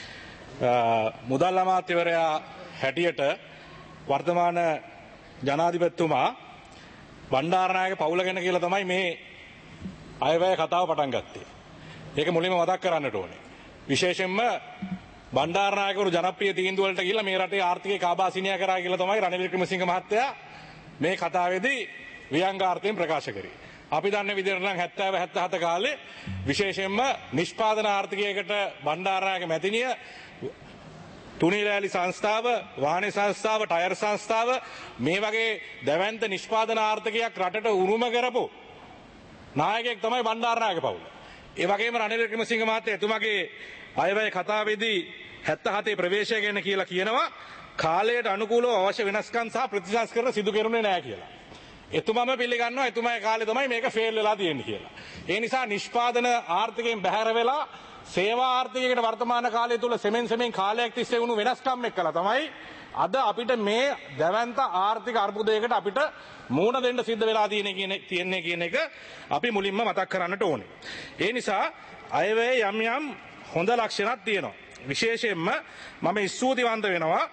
Speaker 4: මුදල් අමාත්‍යවරයා හැටියට වර්තමාන ජනාධිපතිතුමා බණ්ඩාරනායක පවුල ගැන කියලා තමයි මේ අයවැය කතාව පටන් ගත්තේ. ඒක මුලින්ම මතක් කරන්නට ඕනේ. විශේෂයෙන්ම බණ්ඩාරනායකවරු ජනප්‍රිය තීන්දුව වලට ගිහිල්ලා මේ රටේ ආර්ථිකය කාබාසිනියා කරා කියලා තමයි රනිල් වික්‍රමසිංහ මහත්තයා මේ කතාවේදී ව්‍යංගාර්ථයෙන් ප්‍රකාශ කරේ. අපි දන්න විදිහට නම් 70 77 කාලේ විශේෂයෙන්ම නිෂ්පාදන ආර්ථිකයකට බණ්ඩාරනායක මැතිණිය තුනිලෑලි සංස්ථාව, වාහන සංස්ථාව, ටයර් සංස්ථාව මේ වගේ දැවැන්ත නිෂ්පාදන ආර්ථිකයක් රටට උරුම කරපු නායකයෙක් තමයි බණ්ඩාරනායක පවුල. ඒ වගේම රනිල් වික්‍රමසිංහ මහත්තයා එතුමාගේ අයවැය කතාවේදී 77 ප්‍රවේශය ගැන කියලා කියනවා කාලයට අනුකූලව අවශ්‍ය වෙනස්කම් සහ ප්‍රතිසංස්කරණ සිදු කෙරුණේ නැහැ කියලා. එතුමම පිළිගන්නවා එතුමාගේ කාලේ තමයි මේක ෆේල් වෙලා තියෙන්නේ කියලා. ඒ නිසා නිෂ්පාදන ආර්ථිකයෙන් බැහැර වෙලා සේවා ආර්ථිකයකට වර්තමාන කාලය තුල සෙමෙන් කාලයක් තිස්සේ වුණු වෙනස්කම් එක්කලා තමයි අද අපිට මේ දැවැන්ත ආර්ථික අර්බුදයකට අපිට මුහුණ දෙන්න සිද්ධ වෙලා තියෙන්නේ කියන එක අපි මුලින්ම මතක් කරන්නට ඕනේ. ඒ නිසා අයවැය යම් හොඳ ලක්ෂණක් තියෙනවා. විශේෂයෙන්ම මම ස්තුතිවන්ත වෙනවා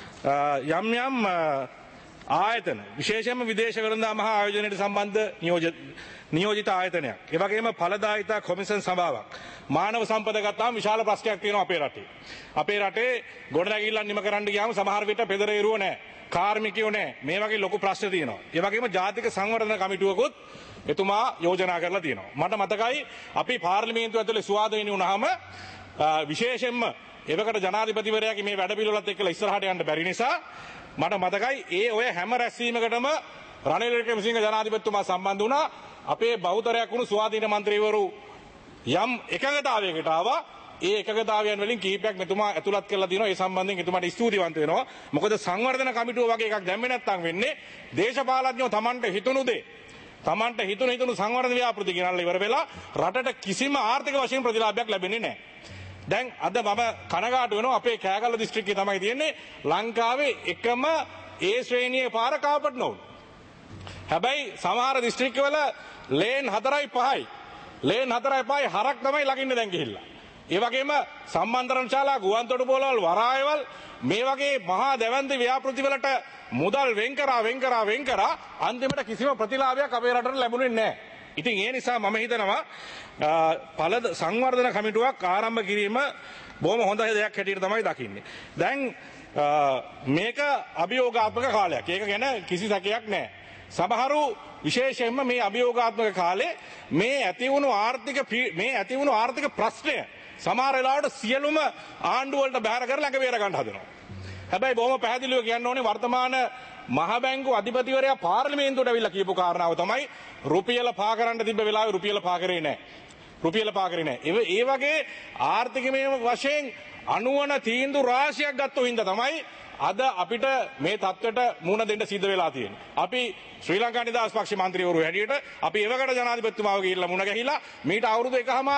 Speaker 4: යම් ආයතන විශේෂයෙන්ම විදේශ වෙළඳාම මහා ආයෝජනයට සම්බන්ධ නියෝජිත ආයතනයක්. ඒ වගේම ඵලදායිතා කොමිෂන් සභාවක්. මානව සම්පද ගත්තාම විශාල ප්‍රශ්නයක් තියෙනවා අපේ රටේ. අපේ රටේ ගොඩනැගිල්ලක් නිම කරන්න ගියාම සමහර විට පෙදරේරුව නැහැ. කාර්මිකයෝ නැහැ. මේ වගේ ලොකු ප්‍රශ්න තියෙනවා. ඒ වගේම ජාතික සංවර්ධන කමිටුවකුත් එතුමා යෝජනා කරලා තියෙනවා. මට මතකයි අපි පාර්ලිමේන්තුව ඇතුලේ සුවාදෙනි වුණාම විශේෂයෙන්ම එවකට ජනාධිපතිවරයාගේ මේ වැඩපිළිවෙලත් එක්කලා ඉස්සරහට යන්න බැරි නිසා මට මතකයි ඔය හැම රැස්වීමකටම රනිල් වික්‍රමසිංහ ජනාධිපතිතුමා සම්බන්ධ වුණා. අපේ බහුතරයක් වුණු ස්වාධීන මන්ත්‍රීවරු යම් එකඟතාවයකට ආවා. ඒ එකඟතාවයන් වලින් කීපයක් මෙතුමා ඇතුළත් කරලා දිනවා. ඒ සම්බන්ධයෙන් එතුමාට ස්තුතිවන්ත වෙනවා. මොකද සංවර්ධන කමිටුව වගේ එකක් දැම්මේ නැත්නම් වෙන්නේ දේශපාලඥයෝ Tamanට හිතුණු දේ Tamanට හිතුණු සංවර්ධන ව්‍යාපෘති ගෙනල්ලා ඉවර වෙලා රටට කිසිම ආර්ථික වශයෙන් ප්‍රතිලාභයක් ලැබෙන්නේ නැහැ. දැන් අද මම කනගාටු වෙනවා අපේ කෑගල්ල දිස්ත්‍රික්කයේ තමයි තියෙන්නේ ලංකාවේ එකම ඒ ශ්‍රේණියේ පාර කාපට් නෝන. හැබැයි සමහර දිස්ත්‍රික්කවල ලේන් 4යි 5යි. ලේන් 4යි 5යි හරක් තමයි ළඟින්නේ දැන් ගිහිල්ලා. ඒ වගේම සම්මන්ත්‍රණ ශාලා ගුවන්තොටුපළවල් වරායවල් මේ වගේ මහා දැවැන්ත ව්‍යාපෘති වලට මුදල් වෙන් කරා අන්තිමට කිසිම ප්‍රතිලාභයක් අපේ රටට ලැබුණේ නැහැ. ඉතින් ඒ නිසා මම හිතනවා පළද සංවර්ධන කමිටුවක් ආරම්භ කිරීම බොහොම හොඳ දෙයක් හැටියට තමයි දකින්නේ. දැන් මේක අභියෝගාත්මක කාලයක්. ඒක ගැන කිසි සැකයක් නැහැ. සමහරු විශේෂයෙන්ම මේ අභියෝගාත්මක කාලේ මේ ඇතිවුණු ආර්ථික ප්‍රශ්නය සමහර වෙලාවට සියලුම ආණ්ඩු වලට බැහැර කරලා ළඟ බේර ගන්න හදනවා. හැබැයි බොහොම පැහැදිලිව කියන්න ඕනේ වර්තමාන මහ බැංකු අධිපතිවරයා පාර්ලිමේන්තුවට අවිල්ලා කියපු කාරණාව තමයි රුපියල පා කරන්න තිබ්බ වෙලාවේ රුපියල පා කරේ නැහැ. ඒ වගේ ආර්ථිකමය වශයෙන් අනුවන තීන්දුව රාශියක් ගත්තෝ හින්දා තමයි අද අපිට මේ තත්ත්වයට මුහුණ දෙන්න සිද්ධ වෙලා තියෙන්නේ. අපි ශ්‍රී ලංකා නිදහස් පක්ෂ මන්ත්‍රීවරු හැටියට අපි එවකට ජනාධිපතිතුමාව ගිහිල්ලා මුණ ගැහිලා මීට අවුරුදු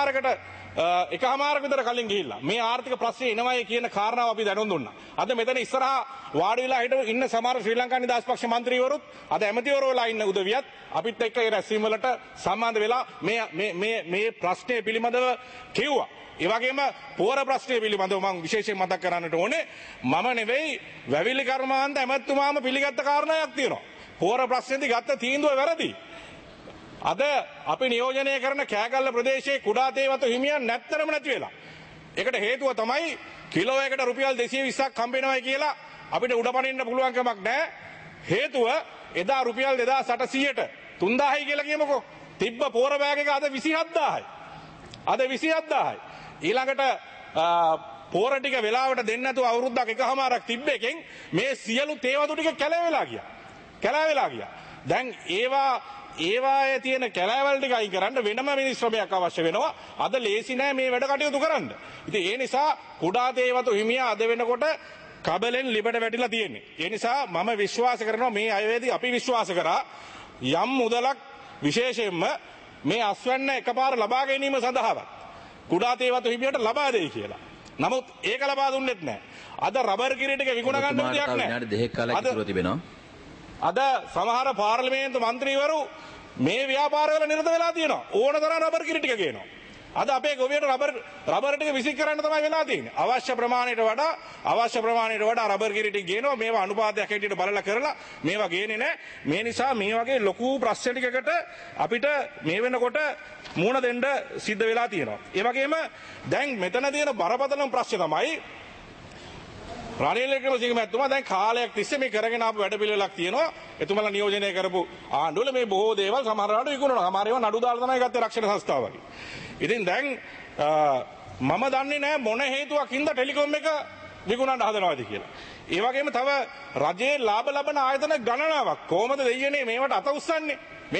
Speaker 4: එකහමාරක විතර කලින් ගිහිල්ලා මේ ආර්ථික ප්‍රශ්නේ එනවයි කියන කාරණාව අපි දැනුම් දුන්නා. අද මෙතන ඉස්සරහා වාඩි වෙලා හිටපු ඉන්න සමහර ශ්‍රී ලංකා නිදහස් පක්ෂ මන්ත්‍රීවරුත් අද ඇමතිවරු වෙලා ඉන්න උදවියත් අපිත් එක්ක ඒ රැස්වීම වලට සම්බන්ධ වෙලා මේ ප්‍රශ්නේ පිළිබඳව කිව්වා. ඒ වගේම පෝර ප්‍රශ්නය පිළිබඳව මම විශේෂයෙන් මතක් කරන්නට ඕනේ මම නෙවෙයි වැවිලි කර්මාන්ත ඇමතුමාම පිළිගත්ත කාරණාවක් තියෙනවා. පෝර ප්‍රශ්නේදී ගත්ත තීන්දුව වැරදි. අද අපි නියෝජනය කරන කෑගල්ල ප්‍රදේශයේ කුඩා තේ වතු හිමියන් නැත්තරම නැති වෙලා. ඒකට හේතුව තමයි කිලෝ එකකට රුපියල් 220ක් හම්බ වෙනවයි කියලා අපිට උඩපනින්න පුළුවන් කමක් නැහැ. හේතුව එදා රුපියල් 2800ට 3000යි කියලා කියමුකෝ. තිබ්බ පෝර බෑග් එක අද 27000යි. අද 27000යි. ඊළඟට පෝර ටික වෙලාවට දෙන්න නැතුව අවුරුද්දක් එකමාරක් තිබ්බ එකෙන් මේ සියලු තේවතු ටික කැලෑවෙලා ගියා. දැන් ඒවායේ තියෙන කැලෑවල් ටික අයින් කරන්න වෙනම මිනිස් ශ්‍රමයක් අවශ්‍ය වෙනවා. අද ලේසි නෑ මේ වැඩ කටයුතු කරන්න. ඉතින් ඒ නිසා කුඩා තේවතු හිමියා අද වෙනකොට කබලෙන් ලිබට වැටිලා තියෙන්නේ. ඒ නිසා මම විශ්වාස කරනවා මේ අයවැයේදී අපි විශ්වාස කරා යම් මුදලක් විශේෂයෙන්ම මේ අස්වැන්න එකපාර ලබා ගැනීම සඳහාවත් කුඩා තේවතු හිමියට ලබා දෙයි කියලා. නමුත් ඒක ලබා දුන්නෙත් නැහැ. අද රබර් කිරි ටික විකුණ ගන්න විදියක් නැහැ. අද සමහර පාර්ලිමේන්තු මන්ත්‍රීවරු මේ ව්‍යාපාරවල නිරත වෙලා තියෙනවා. ඕන තරම් රබර් කිරි ටික ගේනවා. අද අපේ ගොවියට රබර් ටික විසික් කරන්න තමයි වෙලා තියෙන්නේ. අවශ්‍ය ප්‍රමාණයට වඩා රබර් කිරි ටික ගේනවා. මේවා අනුපාතයක් හැටියට බලලා කරලා මේවා ගේන්නේ නැහැ. මේ නිසා මේ වගේ ලොකු ප්‍රශ්න ටිකකට අපිට මේ වෙනකොට මුණ දෙන්න සිද්ධ වෙලා තියෙනවා. ඒ වගේම දැන් මෙතන තියෙන බරපතලම ප්‍රශ්නේ තමයි රනිල් වික්‍රමසිංහ මහත්මයා දැන් කාලයක් තිස්සේ මේ කරගෙන ආපු වැඩ පිළිවෙලක් තියෙනවා. එතුමලා නියෝජනය කරපු ආණ්ඩුවල මේ බොහෝ දේවල් සමහර රට විකුණනවා. සමහර ඒවා නඩු දාලා තමයි ගත්තේ රක්ෂණ සංස්ථාව වගේ. ඉතින් දැන් මම දන්නේ නැහැ මොන හේතුවකින්ද ටෙලිකොම් එක විකුණන්න හදනවාද කියලා. ඒ වගේම තව රජයේ ලාභ ලබන ආයතන ගණනාවක් කොහොමද දෙයියනේ මේවට අත උස්සන්නේ?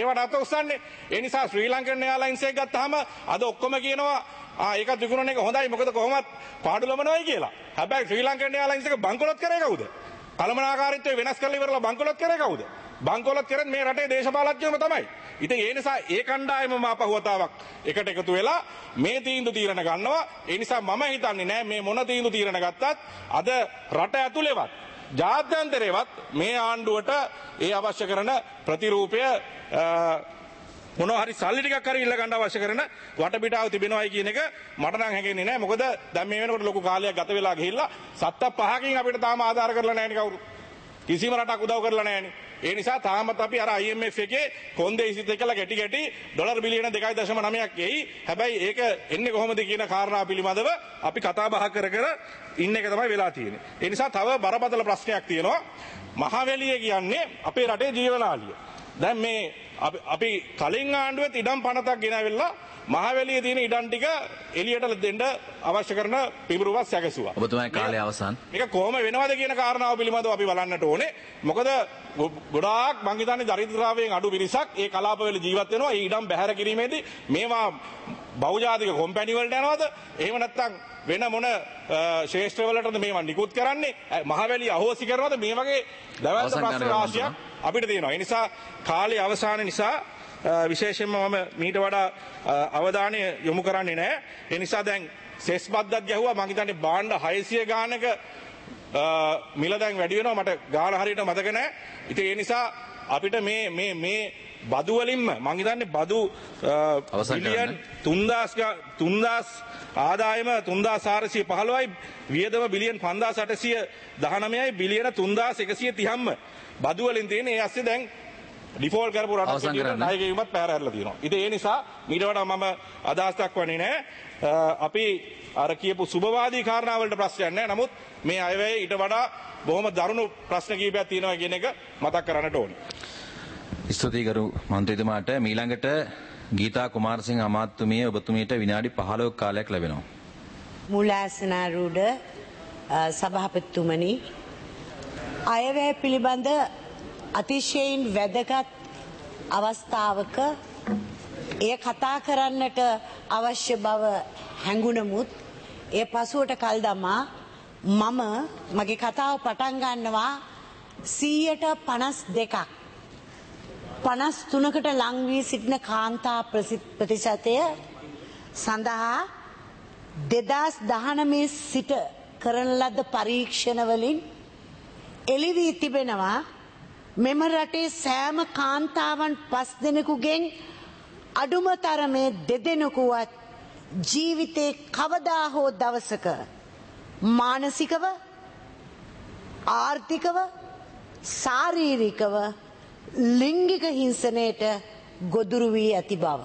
Speaker 4: ඒ නිසා ශ්‍රී ලංකන් එයාර්ලයින්ස් එක ගත්තාම අද ඔක්කොම කියනවා ඒකත් විකුණන එක හොඳයි මොකද කොහොමත් පාඩු ලබනවායි කියලා. හැබැයි ශ්‍රී ලංකන් එයාර්ලයින්ස් එක බංකොලොත් කරේ කවුද? කළමනාකාරීත්වය වෙනස් කරලා ඉවරලා බංකොලොත් කරේ කවුද? බංකොලොත් කරන්නේ මේ රටේ දේශපාලඥයෝම තමයි. ඉතින් ඒ නිසා ඒ කණ්ඩායමම ආපහුවතාවක් එකට එකතු වෙලා මේ තීන්දුව තීරණ ගන්නවා. ඒ නිසා මම හිතන්නේ නෑ මේ මොන තීන්දුව තීරණ ගත්තත් අද රට ඇතුළේවත් ජාත්‍යන්තරේවත් මේ ආණ්ඩුවට ඒ අවශ්‍ය කරන ප්‍රතිරූපය මොනවා හරි සල්ලි ටිකක් හරි ඉල්ල ගන්න අවශ්‍ය කරන වටපිටාව තිබෙනවායි කියන එක මට නම් හැඟෙන්නේ නැහැ. මොකද දැන් මේ වෙනකොට ලොකු කාලයක් ගත වෙලා ගිහිල්ලා සත්ත පහකින් අපිට තාම ආධාර කරලා නැහැ නේ කවුරු. කිසිම රටක් උදව් කරලා නැහැ නේ. ඒ නිසා තාමත් අපි අර IMF එකේ කොන්දේ ඉසිත් එක්කලා ගැටි ඩොලර් බිලියන 2.9ක් එයි. හැබැයි ඒක එන්නේ කොහොමද කියන කාරණා පිළිබඳව අපි කතා බහ කර ඉන්න එක තමයි වෙලා තියෙන්නේ. ඒ නිසා තව බරපතල ප්‍රශ්නයක් තියෙනවා. මහවැලිය කියන්නේ අපේ රටේ ජීවනාලිය. දැන් මේ අපි කලින් ආණ්ඩුවෙත් ඉඩම් පනතක් ගෙනාවිලා මහවැලියේ තියෙන ඉඩම් ටික එළියට දෙන්න අවශ්‍ය කරන පිළිරුවක් සැකසුවා.
Speaker 5: ඔබතුමාගේ කාලය අවසන්.
Speaker 4: මේක කොහොම වෙනවද කියන කාරණාව පිළිබඳව අපි බලන්නට ඕනේ. මොකද ගොඩාක් මං හිතන්නේ දරිද්‍රතාවයෙන් අඩු පිරිසක් ඒ කලාපවල ජීවත් වෙනවා. ඒ ඉඩම් බැහැර කිරීමේදී මේවා බහුජාතික කොම්පැනි වලට යනවද? එහෙම නැත්නම් වෙන මොන ශේෂ්ත්‍රවලටද මේවා නිකුත් කරන්නේ? මහවැලිය අහෝසි කරනවද? මේ වගේ දවල්ත ප්‍රශ්න රාශියක් අපිට තියෙනවා. ඒ නිසා කාලේ අවසාන නිසා විශේෂයෙන්ම මම මීට වඩා අවධානය යොමු කරන්නේ නැහැ. ඒ නිසා දැන් සෙස් බද්දක් ගැහුවා. මං හිතන්නේ බාණ්ඩ 600 ගානක මිල දැන් වැඩි වෙනවා. මට ගාන හරියට මතක නැහැ. ඉතින් ඒ නිසා අපිට මේ බදු වලින්ම මං හිතන්නේ බදු බිලියන් 3000 ආදායම 3415යි වියදම බිලියන් 5819යි බිලියන 3130ක්ම බදු වලින් තියෙන. ඒ ඇස්සේ දැන් ඩිෆෝල්ට් කරපු රටක් විදියට ණයගෙවීමත් පැහැරලා තියෙනවා. ඉතින් ඒ නිසා ඊට වඩා මම අදහස් දක්වන්නේ නැහැ. අපි අර කියපු සුබවාදී කාරණා වලට ප්‍රශ්නයක් නැහැ. නමුත් මේ අයවැය ඊට වඩා බොහොම දරුණු ප්‍රශ්න කීපයක් තියෙනවා කියන එක මතක් කරන්නට ඕනේ.
Speaker 5: ස්තුතියි ගරු මන්ත්‍රීතුමාට. ඊළඟට ගීතා කුමාරසිංහ අමාත්‍යතුමිය ඔබතුමීට විනාඩි 15ක කාලයක් ලැබෙනවා.
Speaker 6: මූලාසනාරූඪ සභාපතිතුමනි, අයවැය පිළිබඳ අතිශයින් වැදගත් අවස්ථාවක එය කතා කරන්නට අවශ්‍ය බව හැඟුණමුත් ඒ පසුවට කල් දමා මම මගේ කතාව පටන් ගන්නවා 52%. 53කට ලං වී සිටින කාන්තා ප්‍රතිශතය සඳහා 2019 සිට කරන ලද පරීක්ෂණ වලින් එළි වී තිබෙනවා මෙම රටේ සෑම කාන්තාවන් 5 දෙනෙකුගෙන් අඩුම තරමේ 2 දෙනෙකුවත් ජීවිතේ කවදා හෝ දවසක මානසිකව ආර්ථිකව ශාරීරිකව ලිංගික හිංසනයට ගොදුරු වී ඇති බව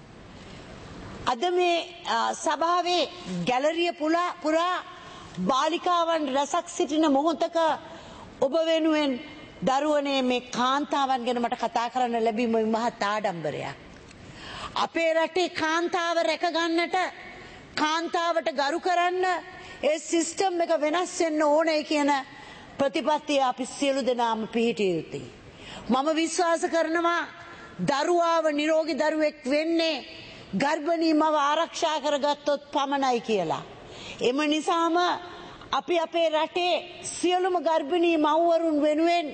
Speaker 6: අද මේ සභාවේ ගැලරිය පුරා බාලිකාවන් රැසක් සිටින මොහොතක ඔබ වෙනුවෙන් දරුවනේ මේ කාන්තාවන් ගැන මට කතා කරන්න ලැබීම මහත් ආඩම්බරයක්. අපේ රටේ කාන්තාව රැක ගන්නට කාන්තාවට ගරු කරන්න ඒ සිස්ටම් එක වෙනස් වෙන්න ඕනේ කියන ප්‍රතිපත්තිය අපි සියලු දෙනාම පිළිහිටිය යුතුයි. මම විශ්වාස කරනවා දරුවාව නිරෝගී දරුවෙක් වෙන්නේ ගර්භණී මව ආරක්ෂා කරගත්තොත් පමණයි කියලා. එම නිසාම අපි අපේ රටේ සියලුම ගර්භණී මව්වරුන් වෙනුවෙන්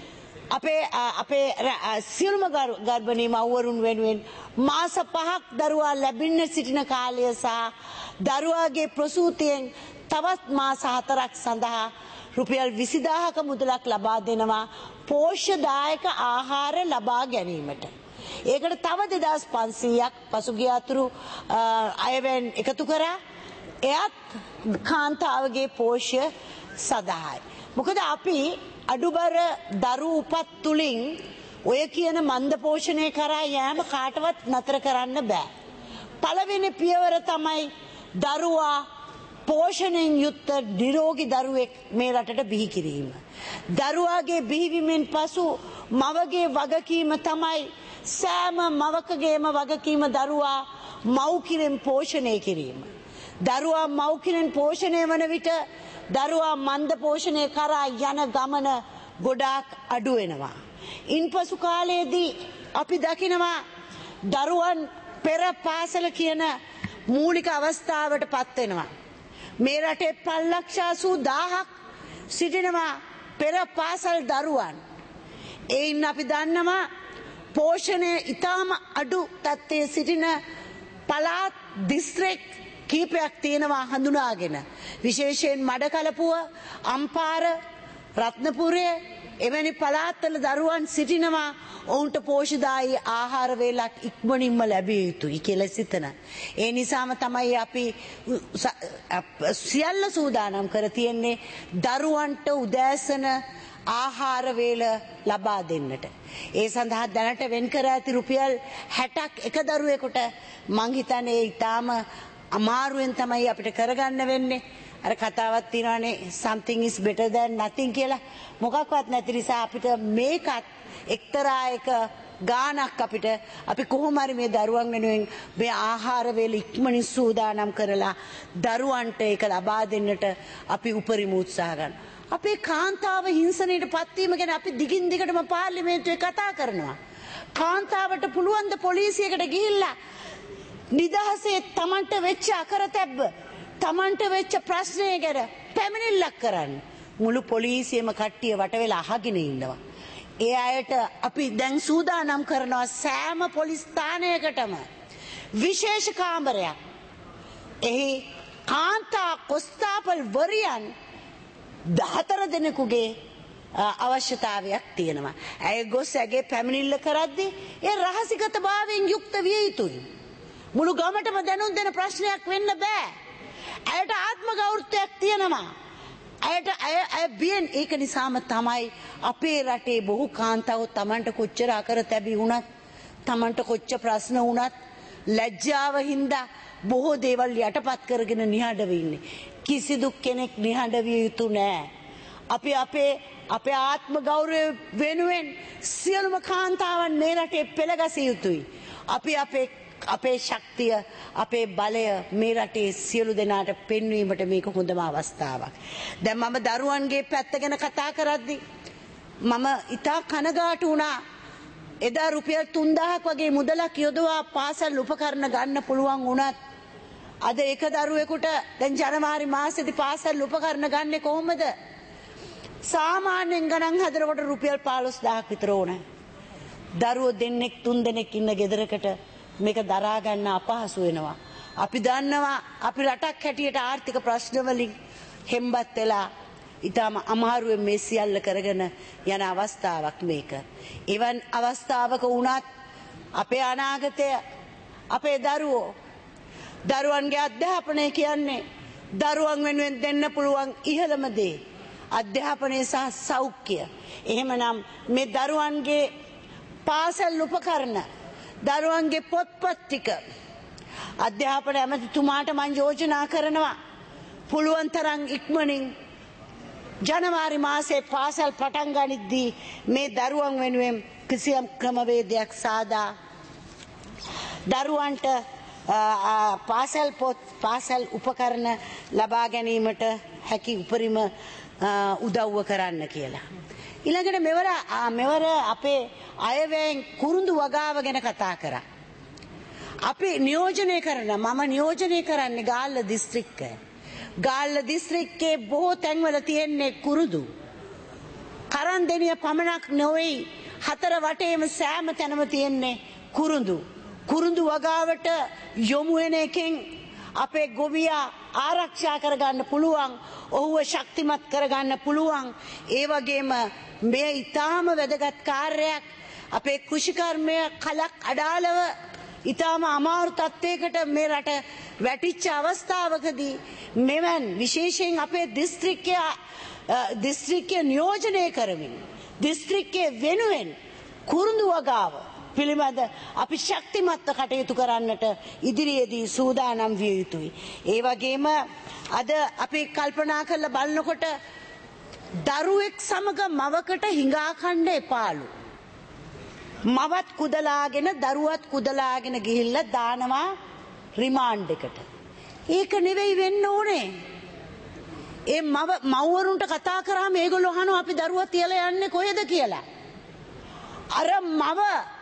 Speaker 6: අපේ සියලුම ගර්භණී මව්වරුන් වෙනුවෙන් මාස 5ක් දරුවා ලැබෙන්න සිටින කාලය සහ දරුවාගේ ප්‍රසූතියෙන් තවත් මාස 4ක් සඳහා රුපියල් 20000ක මුදලක් ලබා දෙනවා පෝෂ්‍යදායක ආහාර ලබා ගැනීමට. ඒකට තව 2500ක් පසුගිය අතුරු අයවැයෙන් එකතු කරා. එයත් කාන්තාවගේ පෝෂ්‍ය සඳහායි. මොකද අපි අඩුබර දරු උපත් තුලින් ඔය කියන මන්ද පෝෂණය කරා යෑම කාටවත් නතර කරන්න බෑ. පළවෙනි පියවර තමයි දරුවා පෝෂණයෙන් යුක්ත නිරෝගී දරුවෙක් මේ රටට බිහි කිරීම. දරුවාගේ බිහිවීමෙන් පසු මවගේ වගකීම තමයි සෑම මවකගේම වගකීම දරුවා මව්කිරෙන් පෝෂණය කිරීම. දරුවා මව්කිරෙන් පෝෂණය වන විට දරුවා මන්ද පෝෂණය කරා යන ගමන ගොඩාක් අඩු වෙනවා. ඉන්පසු කාලයේදී අපි දකිනවා දරුවන් පෙර පාසල කියන මූලික අවස්ථාවට පත් වෙනවා. මේ රටේ 5,80,000ක් සිටිනවා පෙර පාසල් දරුවන්. එයින් අපි දන්නවා පෝෂණය ඉතාම අඩු තත්ත්වයේ සිටින පළාත් දිස්ත්‍රික් කීපයක් තියෙනවා හඳුනාගෙන. විශේෂයෙන් මඩකලපුව, අම්පාර, රත්නපුරය එවැනි පළාත්වල දරුවන් සිටිනවා ඔවුන්ට පෝෂ්‍යදායී ආහාර වේලක් ඉක්මනින්ම ලැබිය යුතුයි කියලා සිතන. ඒ නිසාම තමයි අපි සියල්ල සූදානම් කර තියෙන්නේ දරුවන්ට උදෑසන ආහාර වේල ලබා දෙන්නට. ඒ සඳහා දැනට වෙන් කර ඇති රුපියල් 60ක් එක දරුවෙකුට මං හිතන්නේ ඊටාම අමාරුවෙන් තමයි අපිට කරගන්න වෙන්නේ. අර කතාවක් තියෙනවානේ something is better than nothing කියලා. මොකක්වත් නැති නිසා අපිට මේකත් එක්තරා එක ගානක් අපිට අපි කොහොම හරි මේ දරුවන් වෙනුවෙන් මේ ආහාර වේල ඉක්මනින් සූදානම් කරලා දරුවන්ට ඒක ලබා දෙන්නට අපි උපරිම උත්සාහ ගන්නවා. අපේ කාන්තාව හිංසනයට පත්වීම ගැන අපි දිගින් දිගටම පාර්ලිමේන්තුවේ කතා කරනවා. කාන්තාවට පුළුවන් ද පොලිසියකට ගිහිල්ලා නිදහසේ තමන්ට වෙච්ච අකරතැබ්බ තමන්ට වෙච්ච ප්‍රශ්නය ගැන පැමිණිල්ලක් කරන්න. මුළු පොලිසියම කට්ටිය වට වෙලා අහගෙන ඉන්නවා. ඒ අයට අපි දැන් සූදානම් කරනවා සෑම පොලිස් ස්ථානයකටම විශේෂ කාමරයක්. එහි කාන්තා කොස්තාපල් වරියන් 14 දෙනෙකුගේ අවශ්‍යතාවයක් තියෙනවා. ඇය ගොස් ඇගේ පැමිණිල්ල කරද්දී ඒ රහසිගතභාවයෙන් යුක්ත විය යුතුයි. මුළු ගමටම දැනුම් දෙන ප්‍රශ්නයක් වෙන්න බෑ. ඇයට ආත්ම ගෞරවයක් තියෙනවා. ඇය බියෙන් ඒක නිසාම තමයි අපේ රටේ බොහෝ කාන්තාවෝ Tamanට කොච්චර අකරතැබි වුණත් Tamanට කොච්චර ප්‍රශ්න වුණත් ලැජ්ජාව හින්දා බොහෝ දේවල් යටපත් කරගෙන නිහඬව ඉන්නේ. කිසිදු කෙනෙක් නිහඬ විය යුතු නෑ. අපි අපේ ආත්ම ගෞරවය වෙනුවෙන් සියලුම කාන්තාවන් මේ රටේ පෙළගසිය යුතුයි. අපි අපේ ශක්තිය අපේ බලය මේ රටේ සියලු දෙනාට පෙන්වීමට මේක හොඳම අවස්ථාවක්. දැන් මම දරුවන්ගේ පැත්ත ගැන කතා කරද්දී මම ඉතා කනගාටු වුණා. එදා රුපියල් 3000ක් වගේ මුදලක් යොදවා පාසල් උපකරණ ගන්න පුළුවන් වුණත් අද එක දරුවෙකුට දැන් ජනවාරි මාසෙදි පාසල් උපකරණ ගන්නෙ කොහොමද? සාමාන්‍යයෙන් ගණන් හදනකොට රුපියල් 15000ක් විතර ඕන. දරුවෝ දෙන්නෙක් තුන් දෙනෙක් ඉන්න ගෙදරකට මේක දරා ගන්න අපහසු වෙනවා. අපි දන්නවා අපි රටක් හැටියට ආර්ථික ප්‍රශ්න වලින් හෙම්බත් වෙලා ඊටම අමාරුවෙන් මේ සියල්ල කරගෙන යන අවස්ථාවක් මේක. එවන් අවස්ථාවක වුණත් අපේ අනාගතය අපේ දරුවන්ගේ අධ්‍යාපනය කියන්නේ දරුවන් වෙනුවෙන් දෙන්න පුළුවන් ඉහළම දේ අධ්‍යාපනය සහ සෞඛ්‍ය. එහෙමනම් මේ දරුවන්ගේ පාසල් උපකරණ දරුවන්ගේ පොත්පත් ටික අධ්‍යාපන ඇමතිතුමාට මම යෝජනා කරනවා පුළුවන් තරම් ඉක්මනින් ජනවාරි මාසයේ පාසල් පටන් ගනිද්දී මේ දරුවන් වෙනුවෙන් කිසියම් ක්‍රමවේදයක් සාදා දරුවන්ට පාසල් උපකරණ ලබා ගැනීමට හැකි උපරිම උදව්ව කරන්න කියලා. ඊළඟට මෙවර අපේ අයවැයෙන් කුරුඳු වගාව ගැන කතා කරා. අපි නියෝජනය කරන්නේ ගාල්ල දිස්ත්‍රික්කය. ගාල්ල දිස්ත්‍රික්කයේ බොහෝ තැන්වල තියෙන්නේ කුරුඳු. කරන්දෙනිය පමණක් නොවේ හතර වටේම සෑම තැනම තියෙන්නේ කුරුඳු. කුරුඳු වගාවට යොමු වෙන එකෙන් අපේ ගොවියා ආරක්ෂා කරගන්න පුළුවන්, ඔහුව ශක්තිමත් කරගන්න පුළුවන්. ඒ වගේම මේ ඊටාම වැදගත් කාර්යයක් අපේ කෘෂිකර්මය කලක් අඩාලව ඊටාම අමාරු තත්වයකට මේ රට වැටිච්ච අවස්ථාවකදී මෙවන් විශේෂයෙන් අපේ දිස්ත්‍රික්කය නියෝජනය කරමින් දිස්ත්‍රික්කයේ වෙනුවෙන් කුරුඳු වගාව පිළිබඳ අපි ශක්තිමත්ව කටයුතු කරන්නට ඉදිරියේදී සූදානම් විය යුතුයි. ඒ වගේම අද අපි කල්පනා කරලා බලනකොට දරුවෙක් සමග මවකට හිඟා කන්න එපාලු. මවත් කුදලාගෙන දරුවත් කුදලාගෙන ගිහිල්ලා දානවා රිමාන්ඩ් එකට. ඒක නෙවෙයි වෙන්න ඕනේ. ඒ මව්වරුන්ට කතා කරාම ඒගොල්ලෝ අහනවා අපි දරුවා තියලා යන්නේ කොහෙද කියලා. අර මව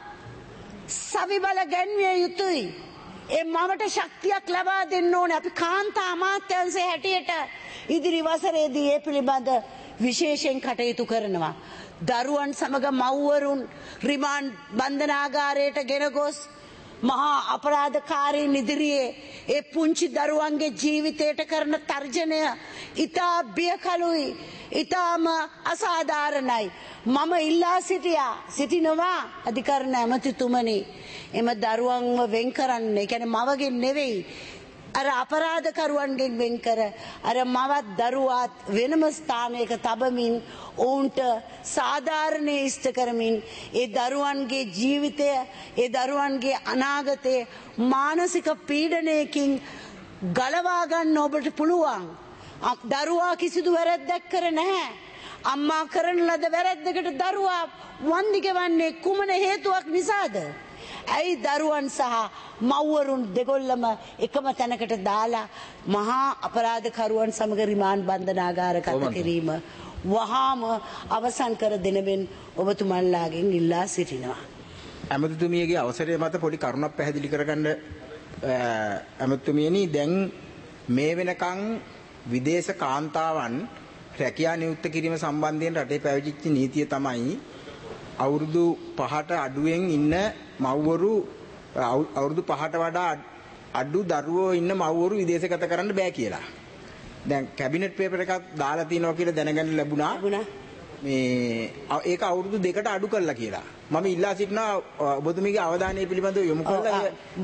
Speaker 6: සවිබල ගැන්විය යුතුයි. ඒ මවට ශක්තියක් ලබා දෙන්න ඕනේ. අපි කාන්තා අමාත්‍යාංශයේ හැටියට ඉදිරි වසරේදී ඒ පිළිබඳ විශේෂයෙන් කටයුතු කරනවා. දරුවන් සමග මව්වරුන් රිමාන්ඩ් බන්ධනාගාරයට ගෙන ගොස් මහා අපරාධකාරීන් ඉදිරියේ ඒ පුංචි දරුවන්ගේ ජීවිතයට කරන තර්ජනය ඉතා බියකලුයි, ඉතාම අසාධාරණයි. මම ඉල්ලා සිටිනවා අධිකරණ ඇමතිතුමනි එම දරුවන්ව වෙන් කරන්න. ඒ කියන්නේ මවගෙන් නෙවෙයි, අර අපරාධකරුවන්ගෙන් වෙන් කර අර මවත් දරුවාත් වෙනම ස්ථානයක තබමින් ඔවුන්ට සාධාරණේ ඉෂ්ට කරමින් ඒ දරුවන්ගේ ජීවිතය, ඒ දරුවන්ගේ අනාගතය මානසික පීඩනයකින් ගලවා ගන්න ඔබට පුළුවන්. දරුවා කිසිදු වැරැද්දක් කර නැහැ. අම්මා කරන ලද වැරැද්දකට දරුවා වන්දි ගෙවන්නේ කුමන හේතුවක් නිසාද? ඇයි දරුවන් සහ මව්වරුන් දෙගොල්ලම එකම තැනකට දාලා මහා අපරාධකරුවන් සමග රිමාන්ඩ් බන්ධනාගාරගත කිරීම වහාම අවසන් කර දෙනවෙන් ඔබතුමන්ලාගෙන් ඉල්ලා සිටිනවා.
Speaker 7: ඇමතිතුමියගේ අවසරය මත පොඩි කරුණක් පැහැදිලි කරගන්න ඇමතිතුමියනි, දැන් මේ වෙනකන් විදේශ කාන්තාවන් රැකියා නියුක්ත කිරීම සම්බන්ධයෙන් රටේ පැවතිච්ච නීතිය තමයි අවුරුදු 5ට අඩුවෙන් ඉන්න මව්වරු අවුරුදු 5ට වඩා අඩු දරුවෝ ඉන්න මව්වරු විදේශගත කරන්න බෑ කියලා. දැන් කැබිනට් පේපර් එකක් දාලා තියෙනවා කියලා දැනගන්න ලැබුණා. මේ ඒක අවුරුදු 2කට අඩු කළා කියලා. මම ඉල්ලා සිටිනවා ඔබතුමීගේ අවධානය පිළිබඳව යොමු කරලා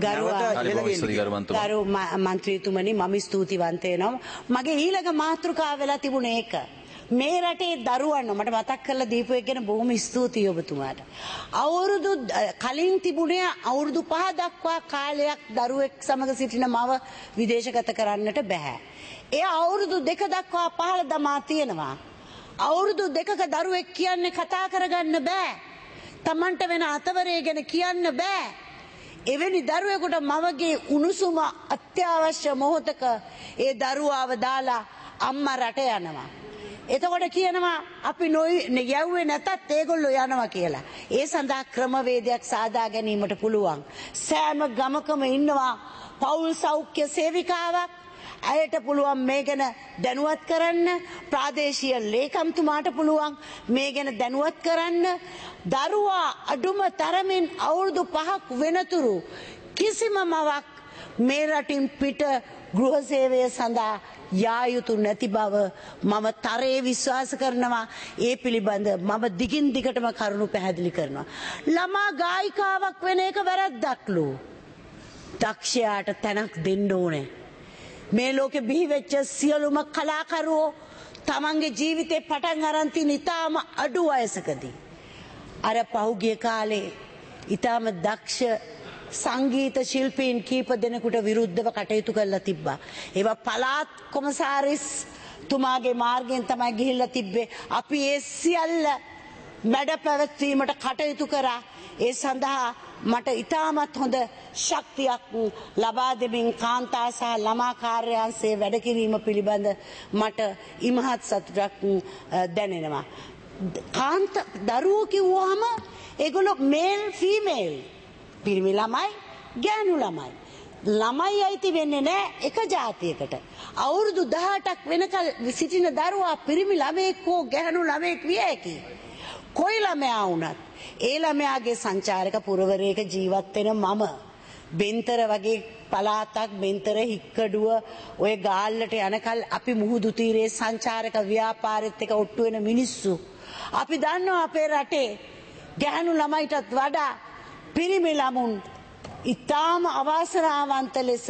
Speaker 6: ගරු මන්ත්‍රීතුමනි මම ස්තුතිවන්ත වෙනවා. මගේ ඊළඟ මාතෘකාව වෙලා තිබුණේ ඒක. මේ රටේ දරුවන් මට මතක් කරලා දීපු එක ගැන බොහොම ස්තුතියි ඔබතුමාට. අවුරුදු කලින් තිබුණේ අවුරුදු 5 දක්වා කාලයක් දරුවෙක් සමග සිටින මව විදේශගත කරන්නට බෑ. ඒ අවුරුදු 2 දක්වා පහළ දමා තියෙනවා. අවුරුදු 2ක දරුවෙක් කියන්නේ කතා කරගන්න බෑ. Tamanට වෙන අතවරේ ගැන කියන්න බෑ. එවැනි දරුවෙකුට මවගේ උණුසුම අත්‍යවශ්‍ය මොහොතක ඒ දරුවාව දාලා අම්මා රට යනවා. එතකොට කියනවා අපි යව්වේ නැතත් ඒගොල්ලෝ යනවා කියලා. ඒ සඳහා ක්‍රමවේදයක් සාදා ගැනීමට පුළුවන්. සෑම ගමකම ඉන්නවා පවුල් සෞඛ්‍ය සේවිකාවක්. ඇයට පුළුවන් මේ ගැන දැනුවත් කරන්න. ප්‍රාදේශීය ලේකම්තුමාට පුළුවන් මේ ගැන දැනුවත් කරන්න. දරුවා අඩුම තරමින් අවුරුදු 5ක් වෙනතුරු කිසිම මවක් මේ රටින් පිට ගෘහ සේවය සඳහා යා යුතු නැති බව මම තරයේ විශ්වාස කරනවා. ඒ පිළිබඳ මම දිගින් දිගටම කරුණු පැහැදිලි කරනවා. ළමා ගායිකාවක් වෙන එක වැරද්දක්ලු. දක්ෂයාට තැනක් දෙන්න ඕනේ. මේ ලෝකෙ බිහි වෙච්ච සියලුම කලාකරුවෝ තමන්ගේ ජීවිතේ පටන් අරන් තින ඉතාම අඩු වයසකදී අර පහුගිය කාලේ ඉතාම දක්ෂ සංගීත ශිල්පීන් කීප දෙනෙකුට විරුද්ධව කටයුතු කරලා තිබ්බා. ඒවා පළාත් කොමසාරිස් තුමාගේ මාර්ගයෙන් තමයි ගිහිල්ලා තිබ්බේ. අපි ඒ සියල්ල මැඩ පැවැත්වීමට කටයුතු කරා. ඒ සඳහා මට ඉතාමත් හොඳ ශක්තියක් ලබා දෙමින් කාන්තා සහ ළමා කාර්යාංශයේ වැඩ කිරීම පිළිබඳ මට ඉමහත් සතුටක් දැනෙනවා. දරුවෝ කිව්වහම ඒගොල්ලෝ මේල් ෆීමේල් පිරිමි ළමයි ගෑනු ළමයි. ළමයි අයිති වෙන්නේ නැහැ එක ජාතියකට. අවුරුදු 18ක් වෙනකල් සිටින දරුවා පිරිමි ළමෙක් හෝ ගැහැණු ළමෙක් විය හැකියි. කොයි ළමයා වුණත් ඒ ළමයාගේ සංචාරක පුරවරයක ජීවත් වෙන මම බෙන්තර වගේ පළාතක් බෙන්තර හික්කඩුව ඔය ගාල්ලට යනකල් අපි මුහුදු තීරයේ සංචාරක ව්‍යාපාරෙත් එක ඔට්ටු වෙන මිනිස්සු. අපි දන්නවා අපේ රටේ ගැහැණු ළමයිටත් වඩා පිරිමි ළමුන් ඉතාම අවාසනාවන්ත ලෙස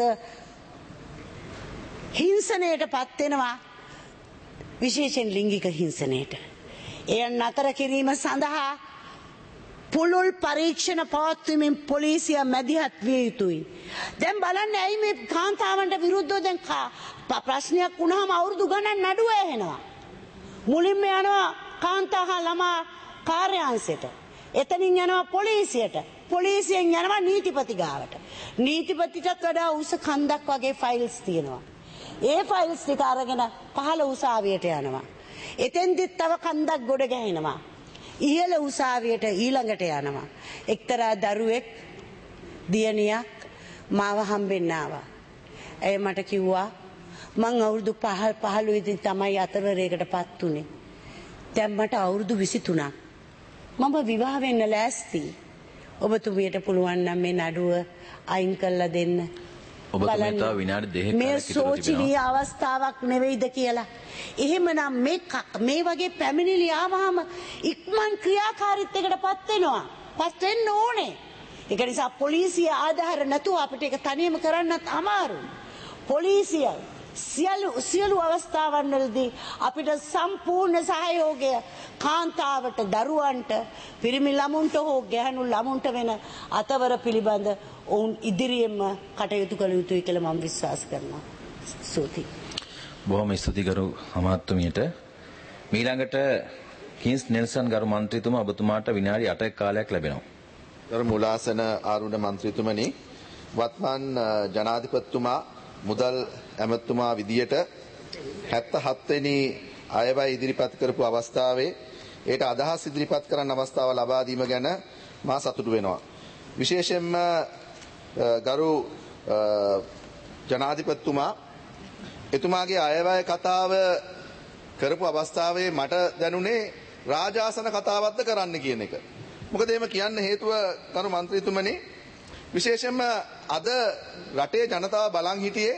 Speaker 6: හිංසනයට පත් වෙනවා. විශේෂයෙන් ලිංගික හිංසනයට. එය නතර කිරීම සඳහා පුළුල් පරීක්ෂණ පවත්වමින් පොලිසිය මැදිහත් විය යුතුයි. දැන් බලන්න ඇයි මේ කාන්තාවන්ට විරුද්ධව දැන් ප්‍රශ්නයක් වුණාම අවුරුදු ගණන් නඩුව ඇහෙනවා. මුලින්ම යනවා කාන්තා හා ළමා කාර්යාංශයට. එතනින් යනවා පොලිසියට. පොලිසියෙන් යනවා නීතිපති ගාවට. නීතිපතිටත් වඩා උස කන්දක් වගේ ෆයිල්ස් තියෙනවා. ඒ ෆයිල්ස් ටික අරගෙන පහළ උසාවියට යනවා. එතෙන්දිත් තව කන්දක් ගොඩ ගැහෙනවා. ඉහළ උසාවියට ඊළඟට යනවා. එක්තරා දරුවෙක් දියණියක් මාව හම්බෙන්න ආවා. ඇය මට කිව්වා මං අවුරුදු 15 ඉඳන් තමයි අතරවරයකටපත් උනේ. දැන් මට අවුරුදු 23ක්. මම විවාහ වෙන්න ලෑස්ති. ඔබතුමියට පුළුවන් නම් මේ නඩුව අයින් කරලා දෙන්න.
Speaker 5: ඔබතුමියට විනාඩි 2ක්
Speaker 6: මේ සෝචනීය අවස්ථාවක් නෙවෙයිද කියලා. එහෙමනම් මේ වගේ පැමිණිලි ආවහම ඉක්මන් ක්‍රියාකාරීත්වයකටපත් වෙනවා. පත් වෙන්න ඕනේ. ඒක නිසා පොලිසිය ආධාර නැතුව අපිට ඒක තනියම කරන්නත් අමාරුයි. පොලිසිය සියලු අවස්ථාවන් වලදී අපිට සම්පූර්ණ සහයෝගය කාන්තාවට දරුවන්ට පිරිමි ළමුන්ට හෝ ගැහැණු ළමුන්ට වෙන අතවර පිළිබඳ ඔවුන් ඉදිරියෙන්ම කටයුතු කළ යුතුයි කියලා මම විශ්වාස කරනවා. ස්තුතියි.
Speaker 5: බොහොම ස්තුතියි ගරු අමාත්‍යමියට. ඊළඟට කින්ස් නෙල්සන් ගරු මන්ත්‍රීතුමා ඔබතුමාට විනාඩි 8ක කාලයක් ලැබෙනවා.
Speaker 2: ගරු මුලාසන ආරූඪ මන්ත්‍රීතුමනි, වත්මන් ජනාධිපතිතුමා මුදල් ඇමතුමා විදියට 77 වෙනි අයවැය ඉදිරිපත් කරපු අවස්ථාවේ ඒට අදහස් ඉදිරිපත් කරන්න අවස්ථාව ලබා දීම ගැන මා සතුටු වෙනවා. විශේෂයෙන්ම ගරු ජනාධිපතිතුමා එතුමාගේ අයවැය කතාව කරපු අවස්ථාවේ මට දැනුනේ රාජාසන කතාවක්ද කරන්න කියන එක. මොකද එහෙම කියන්න හේතුව ගරු මන්ත්‍රීතුමනි, විශේෂයෙන්ම අද රටේ ජනතාව බලන් හිටියේ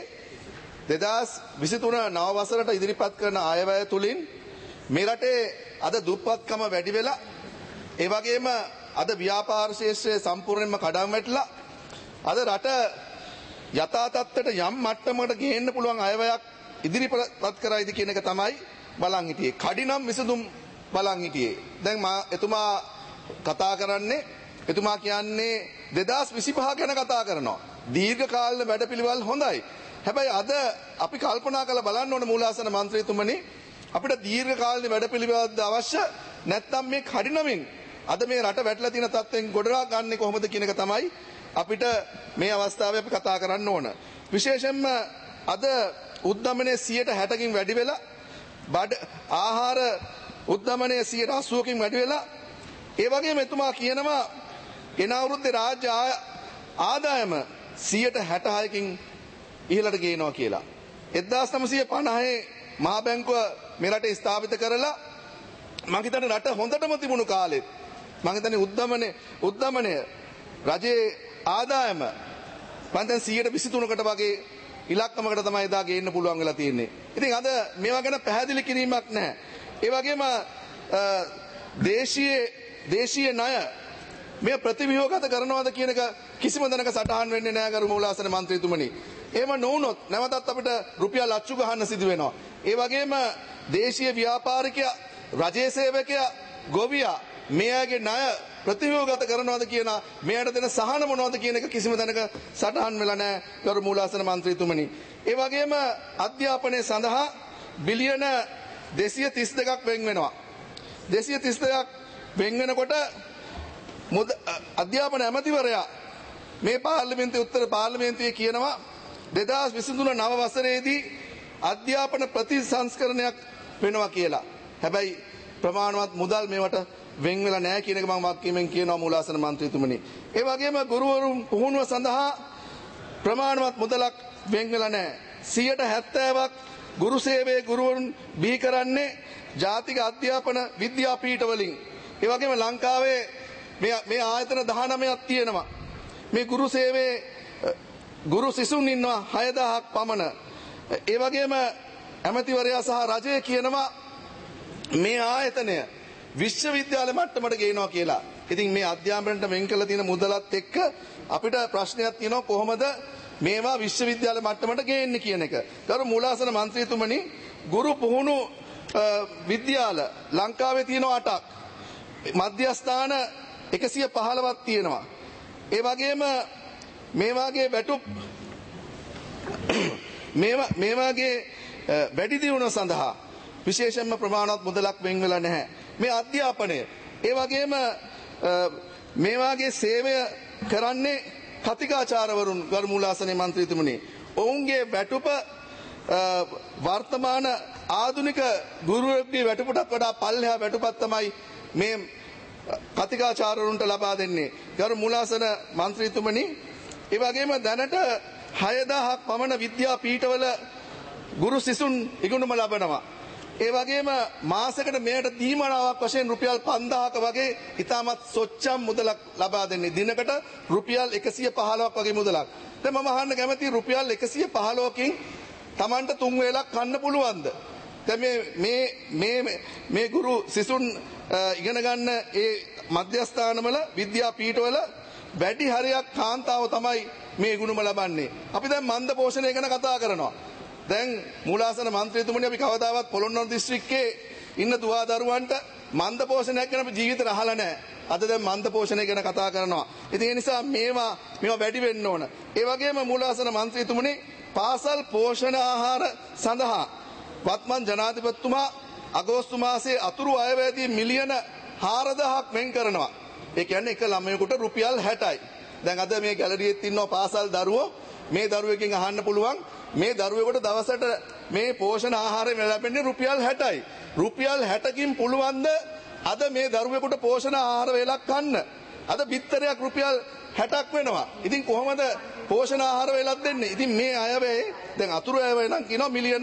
Speaker 2: 2023 නව වසරට ඉදිරිපත් කරන අයවැය තුලින් මේ රටේ අද දුප්පත්කම වැඩි වෙලා, ඒ වගේම අද ව්‍යාපාර ශාස්ත්‍රයේ සම්පූර්ණයෙන්ම කඩන් වැටලා අද රට යථා තත්ත්වයට යම් මට්ටමකට ගේන්න පුළුවන් අයවැයක් ඉදිරිපත් කරයිද කියන එක තමයි බලන් හිටියේ. කඩිනම් විසඳුම් බලන් හිටියේ. දැන් එතුමා කතා කරන්නේ, එතුමා කියන්නේ 2025 ගැන කතා කරනවා. දීර්ඝ කාලීන වැඩපිළිවෙල් හොඳයි. හැබැයි අද අපි කල්පනා කරලා බලන්න ඕන මූලාසන මන්ත්‍රීතුමනි, අපිට දීර්ඝ කාලීන වැඩපිළිවෙලක්ද අවශ්‍ය නැත්නම් මේ කඩිනමින් අද මේ රට වැටලා තියෙන තත්ත්වෙන් ගොඩනගා ගන්න කොහොමද කියන එක තමයි අපිට මේ අවස්ථාවේ අපි කතා කරන්න ඕන. විශේෂයෙන්ම අද උද්දමනයේ 60%කින් වැඩි වෙලා
Speaker 8: බඩ ආහාර උද්දමනය 80%කින් වැඩි වෙලා ඒ වගේම එතුමා කියනවා එන අවුරුද්දේ රාජ්‍ය ආදායම 66%කින් ඉහළට ගේනවා කියලා. 1950 මහා බැංකුව මේ රටේ ස්ථාපිත කරලා මම හිතන්නේ රට හොඳටම තිබුණු කාලෙත් මම හිතන්නේ උද්දමනය රජයේ ආදායම පන්තන් 123කට වගේ ඉලක්කමකට තමයි එදා ගේන්න පුළුවන් වෙලා තියෙන්නේ. ඉතින් අද මේවා ගැන පැහැදිලි කිරීමක් නැහැ. ඒ වගේම දේශීය ණය මේ ප්‍රතිව්‍යුහගත කරනවාද කියන එක කිසිම දැනක සටහන් වෙන්නේ නැහැ ගරු මූලාසන මන්ත්‍රීතුමනි. එහෙම නොවුනොත් නැවතත් අපිට රුපියල් අච්චු ගහන්න සිදු වෙනවා. ඒ වගේම දේශීය ව්‍යාපාරිකයා, රජයේ සේවකයා, ගොවියා මේ අයගේ ණය ප්‍රතිව්‍යුහගත කරනවාද කියන මෙයට දෙන සහන මොනවද කියන එක කිසිම දැනක සටහන් වෙලා නැහැ ගරු මූලාසන මන්ත්‍රීතුමනි. ඒ වගේම අධ්‍යාපනය සඳහා බිලියන 232ක් වෙන් වෙනවා. 232ක් වෙන් වෙනකොට අධ්‍යාපන ඇමතිවරයා මේ පාර්ලිමේන්තුවේ උත්තර පාර්ලිමේන්තුවේ කියනවා 2023 නව වසරේදී අධ්‍යාපන ප්‍රතිසංස්කරණයක් වෙනවා කියලා. හැබැයි ප්‍රමාණවත් මුදල් මේවට වෙන් වෙලා නැහැ කියන එක මම වාක්‍යයෙන් කියනවා මූලාසන මන්ත්‍රීතුමනි. ඒ වගේම ගුරුවරුන් පුහුණුව සඳහා ප්‍රමාණවත් මුදලක් වෙන් වෙලා නැහැ. 70%ක් ගුරු සේවයේ ගුරුවරුන් බිහි කරන්නේ ජාතික අධ්‍යාපන විද්‍යාපීඨ වලින්. ඒ වගේම ලංකාවේ මේ ආයතන 19ක් තියෙනවා. මේ ගුරු සේවයේ ගුරු සිසුන් ඉන්නවා 6000ක් පමණ. ඒ වගේම ඇමතිවරයා සහ රජය කියනවා මේ ආයතනය විශ්වවිද්‍යාල මට්ටමට ගේනවා කියලා. ඉතින් මේ අධ්‍යාපනයට වෙන් කළ තියෙන මුදලත් එක්ක අපිට ප්‍රශ්නයක් තියෙනවා කොහොමද මේවා විශ්වවිද්‍යාල මට්ටමට ගේන්නේ කියන එක. ගරු මූලාසන මන්ත්‍රීතුමනි ගුරු පුහුණු විද්‍යාල ලංකාවේ තියෙනවා 8ක්. මධ්‍යස්ථාන 115ක් තියෙනවා. ඒ වගේම මේ වාගේ වැටුප් මේ වාගේ වැඩි දියුණුව සඳහා විශේෂයෙන්ම ප්‍රමාණවත් මුදලක් වෙන් වෙලා නැහැ. මේ අධ්‍යාපනය ඒ වගේම මේ වාගේ සේවය කරන්නේ කතිකාචාර්යවරුන් ගරු මූලාසන මන්ත්‍රීතුමනි. ඔවුන්ගේ වැටුප වර්තමාන ආධුනික ගුරුවරුන්ගේ වැටුපටත් වඩා පල්ලෙහා වැටුපක් තමයි මේ කතිකාචාර්යවරුන්ට ලබා දෙන්නේ. ගරු මූලාසන මන්ත්‍රීතුමනි ඒ වගේම දැනට 6000ක් පමණ විද්‍යාපීඨවල ගුරු සිසුන් ඉගෙනුම ලබනවා. ඒ වගේම මාසයකට මෙයට දීමනාවක් වශයෙන් රුපියල් 5000ක වගේ ඉතාමත් සොච්චම් මුදලක් ලබා දෙන්නේ. දිනකට රුපියල් 115ක් වගේ මුදලක්. දැන් මම අහන්න කැමතියි රුපියල් 115කින් Tamanට 3 වේලක් කන්න පුළුවන්ද? දැන් මේ ගුරු සිසුන් ඉගෙන ගන්න ඒ මධ්‍යස්ථානවල විද්‍යාපීඨවල වැඩි හරියක් කාන්තාව තමයි මේ ගුණම ලබන්නේ. අපි දැන් මන්ද පෝෂණය ගැන කතා කරනවා. දැන් මූලාසන මන්ත්‍රීතුමනි අපි කවදාවත් පොළොන්නරු දිස්ත්‍රික්කයේ ඉන්න දුවා දරුවන්ට මන්ද පෝෂණයක් ගැන අපි ජීවිතේ අහලා නැහැ. අද දැන් මන්ද පෝෂණය ගැන කතා කරනවා. ඉතින් ඒ නිසා මේවා වැඩි වෙන්න ඕන. ඒ වගේම මූලාසන මන්ත්‍රීතුමනි පාසල් පෝෂණ ආහාර සඳහා වත්මන් ජනාධිපතිතුමා අගෝස්තු මාසයේ අතුරු අයවැයදී මිලියන 4000ක් වෙන් කරනවා. ඒ කියන්නේ එක ළමයෙකුට රුපියල් 60යි. දැන් අද මේ ගැලරියෙත් ඉන්නවා පාසල් දරුවෝ. මේ දරුවෙක්ගෙන් අහන්න පුළුවන් මේ දරුවෙකුට දවසට මේ පෝෂණ ආහාරය ලැබෙන්නේ රුපියල් 60යි. රුපියල් 60කින් පුළුවන්ද අද මේ දරුවෙකුට පෝෂණ ආහාර වේලක් කන්න? අද බිත්තරයක් රුපියල් 60ක් වෙනවා. ඉතින් කොහොමද පෝෂණ ආහාර වේලක් දෙන්නේ? ඉතින් මේ අයවැය දැන් අතුරු අයවැය නම් කියනවා මිලියන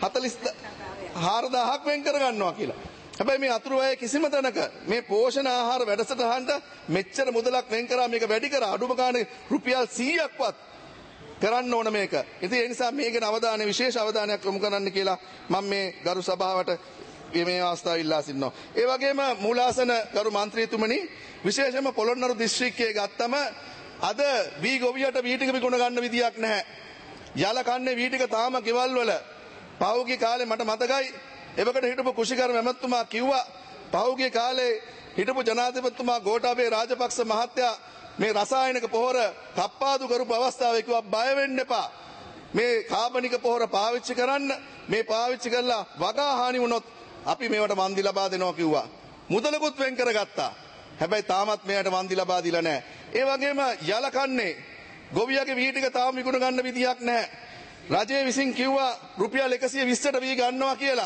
Speaker 8: 44000ක් වෙන් කර ගන්නවා කියලා. හැබැයි මේ අතුරු අය කිසිම තැනක මේ පෝෂණ ආහාර වැඩසටහනට මෙච්චර මුදලක් වෙන් කරා මේක වැඩි කරා අඩුම ගානේ රුපියල් 100ක්වත් කරන්න ඕන මේක. ඉතින් ඒ නිසා මේක අවධානය විශේෂ අවධානයක් යොමු කරන්න කියලා මම මේ ගරු සභාවට මේ අවස්ථාව ඉල්ලා සිටිනවා. ඒ වගේම මූලාසන ගරු මන්ත්‍රීතුමනි විශේෂයෙන්ම පොළොන්නරු දිස්ත්‍රික්කයේ ගත්තම අද වී ගොවියට වී ටික විකුණ ගන්න විදියක් නැහැ. යල කන්නේ වී ටික තාම ගෙවල් වල පහුගිය කාලේ මට මතකයි එවකට හිටපු කුෂිකර්ම මැතිතුමා කිව්වා පහුගිය කාලේ හිටපු ජනාධිපතිතුමා ගෝඨාභය රාජපක්ෂ මහත්තයා මේ රසායනික පොහොර කප්පාදු කරපු අවස්ථාවේ කිව්වා බය වෙන්න එපා. මේ කාබනික පොහොර පාවිච්චි කරන්න. මේ පාවිච්චි කරලා වගා හානි වුණොත් අපි මේවට වන්දි ලබා දෙනවා කිව්වා. මුදලකුත් වෙන් කරගත්තා. හැබැයි තාමත් මෙයාට වන්දි ලබා දීලා නැහැ. ඒ වගේම යල කන්නේ ගොවියගේ වී ටික තාම විකුණ ගන්න විදියක් නැහැ. රජය විසින් කිව්වා රුපියල් 120ට වී ගන්නවා කියලා.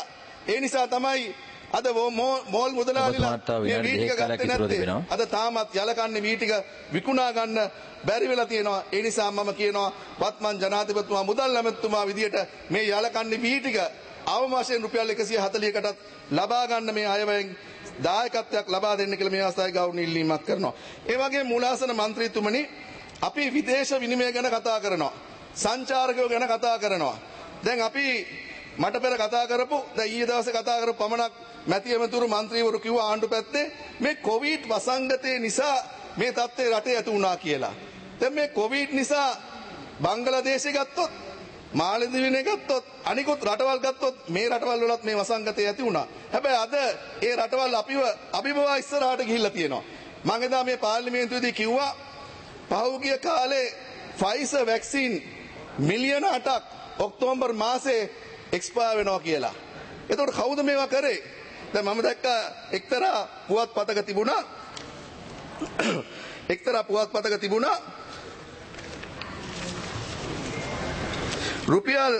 Speaker 8: ඒ නිසා තමයි අද මෝල් මුදලාලිලා මේ වී ටික ගත්තේ නැත්තේ. අද තාමත් යලකන්නේ වී ටික විකුණා ගන්න බැරි වෙලා තියෙනවා. ඒ නිසා මම කියනවා වත්මන් ජනාධිපතිතුමා මුදල් ඇමතුමා විදියට මේ යලකන්නේ වී ටික අවම වශයෙන් රුපියල් 140කටත් ලබා ගන්න මේ අයවැයෙන් දායකත්වයක් ලබා දෙන්න කියලා මේ අවස්ථාවේ ගෞරවණීය ඉල්ලීමක් කරනවා. ඒ වගේම මූලාසන මන්ත්‍රීතුමනි අපි විදේශ විනිමය ගැන කතා කරනවා. සංචාරකයෝ ගැන කතා කරනවා. දැන් අපි මට පෙර කතා කරපු දැන් ඊයේ දවසේ කතා කරපු පමණක් මැති ඇමතුරු മന്ത്രിවරු කිව්වා ආණ්ඩු පැත්තේ මේ කොවිඩ් වසංගතය නිසා මේ තත්ත්වය රටේ ඇති වුණා කියලා. දැන් මේ කොවිඩ් නිසා බංග්ලාදේශය ගත්තොත් මාලදිවයිනේ ගත්තොත් අනිකුත් රටවල් ගත්තොත් මේ රටවල් වලත් මේ වසංගතය ඇති වුණා. හැබැයි අද ඒ රටවල් අපිව අභිබවා ඉස්සරහට ගිහිල්ලා තියෙනවා. මම එදා මේ පාර්ලිමේන්තුවේදී කිව්වා පහුගිය කාලේ ෆයිසර් වැක්සින් මිලියන 8ක් ඔක්තෝබර් මාසේ එක්ස්පයර් වෙනවා කියලා. එතකොට කවුද මේවා කරේ? දැන් මම දැක්ක එක්තරා පුවත්පතක තිබුණා රුපියල්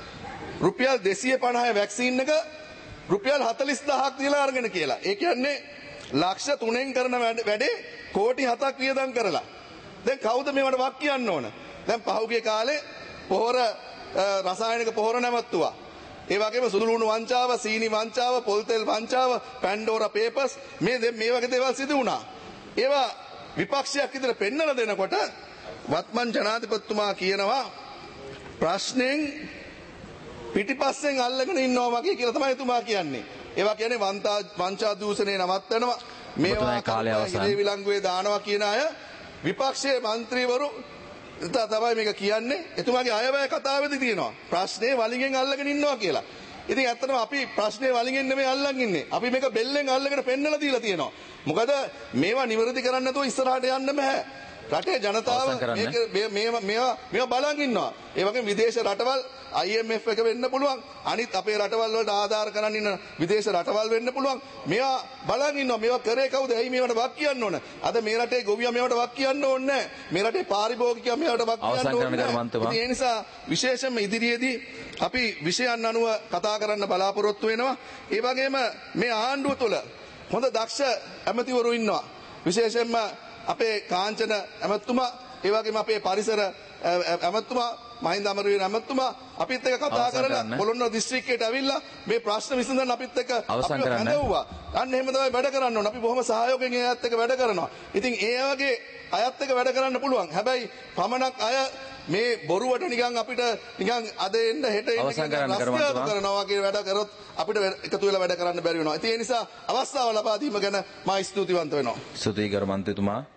Speaker 8: 250 වැක්සින් එක රුපියල් 40000ක් දීලා අරගෙන කියලා. ඒ කියන්නේ ලක්ෂ 3න් කරන වැඩේ කෝටි 7ක් වියදම් කරලා. දැන් කවුද මේවට වක් කියන්න ඕන? දැන් පහුගිය කාලේ පොහොර රසායනික පොහොර නැවතුවා. ඒ වගේම සුදු ලුණු වංචාව, සීනි වංචාව, පොල් තෙල් වංචාව, පැන්ඩෝරා පේපර්ස් මේ වගේ දේවල් සිදු වුණා. ඒවා විපක්ෂයක් විදිහට පෙන්නලා දෙනකොට වත්මන් ජනාධිපතිතුමා කියනවා ප්‍රශ්නෙන් පිටිපස්සෙන් අල්ලගෙන ඉන්නවා වගේ කියලා තමයි එතුමා කියන්නේ. ඒවා කියන්නේ වංචා දූෂණේ නවත්තනවා. මේවා කාලේ විලංගුවේ දානවා කියන අය විපක්ෂයේ മന്ത്രിවරු තමයි මේක කියන්නේ. එතුමාගේ අයවැය කතාවේදී තියෙනවා ප්‍රශ්නේ වලිගෙන් අල්ලගෙන ඉන්නවා කියලා. ඉතින් ඇත්තටම අපි ප්‍රශ්නේ වලිගෙන් නෙමෙයි අල්ලන් ඉන්නේ. අපි මේක බෙල්ලෙන් අල්ලගෙන පෙන්නලා දීලා තියෙනවා. මොකද මේවා නිවැරදි කරන්න නැතුව ඉස්සරහට යන්න බෑ. රටේ ජනතාව මේවා බලන් ඉන්නවා. ඒ වගේම විදේශ රටවල් IMF එක වෙන්න පුළුවන්. අනිත් අපේ රටවල් වලට ආධාර කරන් ඉන්න විදේශ රටවල් වෙන්න පුළුවන්. මේවා බලන් ඉන්නවා. මේවා කරේ කවුද? ඇයි මේවට වක් කියන්න ඕන? අද මේ රටේ ගොවියා මේවට වක් කියන්න ඕනේ නැහැ. මේ රටේ පාරිභෝගිකයා මේවට වක් කියන්න ඕනේ නැහැ. ඒ නිසා විශේෂයෙන්ම ඉදිරියේදී අපි විෂයන් අනුව කතා කරන්න බලාපොරොත්තු වෙනවා. ඒ වගේම මේ ආණ්ඩුව තුළ හොඳ දක්ෂ ඇමතිවරු ඉන්නවා. විශේෂයෙන්ම අපේ කාංචන ඇමතුමා ඒ වගේම අපේ පරිසර ඇමතුමා මහින්ද අමරවීර ඇමතුමා අපිත් එක්ක කතා කරලා පොළොන්නරුව දිස්ත්‍රික්කයට ඇවිල්ලා මේ ප්‍රශ්න විසඳන්න අපිත් එක්ක අපිව හඳවුවා. අන්න එහෙම තමයි වැඩ කරන්න ඕන. අපි බොහොම සහයෝගයෙන් ඒ අයත් එක්ක වැඩ කරනවා. ඉතින් ඒ වගේ අයත් එක්ක වැඩ කරන්න පුළුවන්. හැබැයි පමණක් අය මේ බොරුවට නිකන් අපිට නිකන් අද එන්න හෙට එන්න කරනවා වගේ වැඩ කරොත් අපිට එකතු වෙලා වැඩ කරන්න බැරි වෙනවා. ඉතින් ඒ නිසා අවස්ථාව ලබා දීම ගැන මා ස්තුතිවන්ත වෙනවා.
Speaker 5: ස්තුතියි ගරු මන්ත්‍රීතුමා.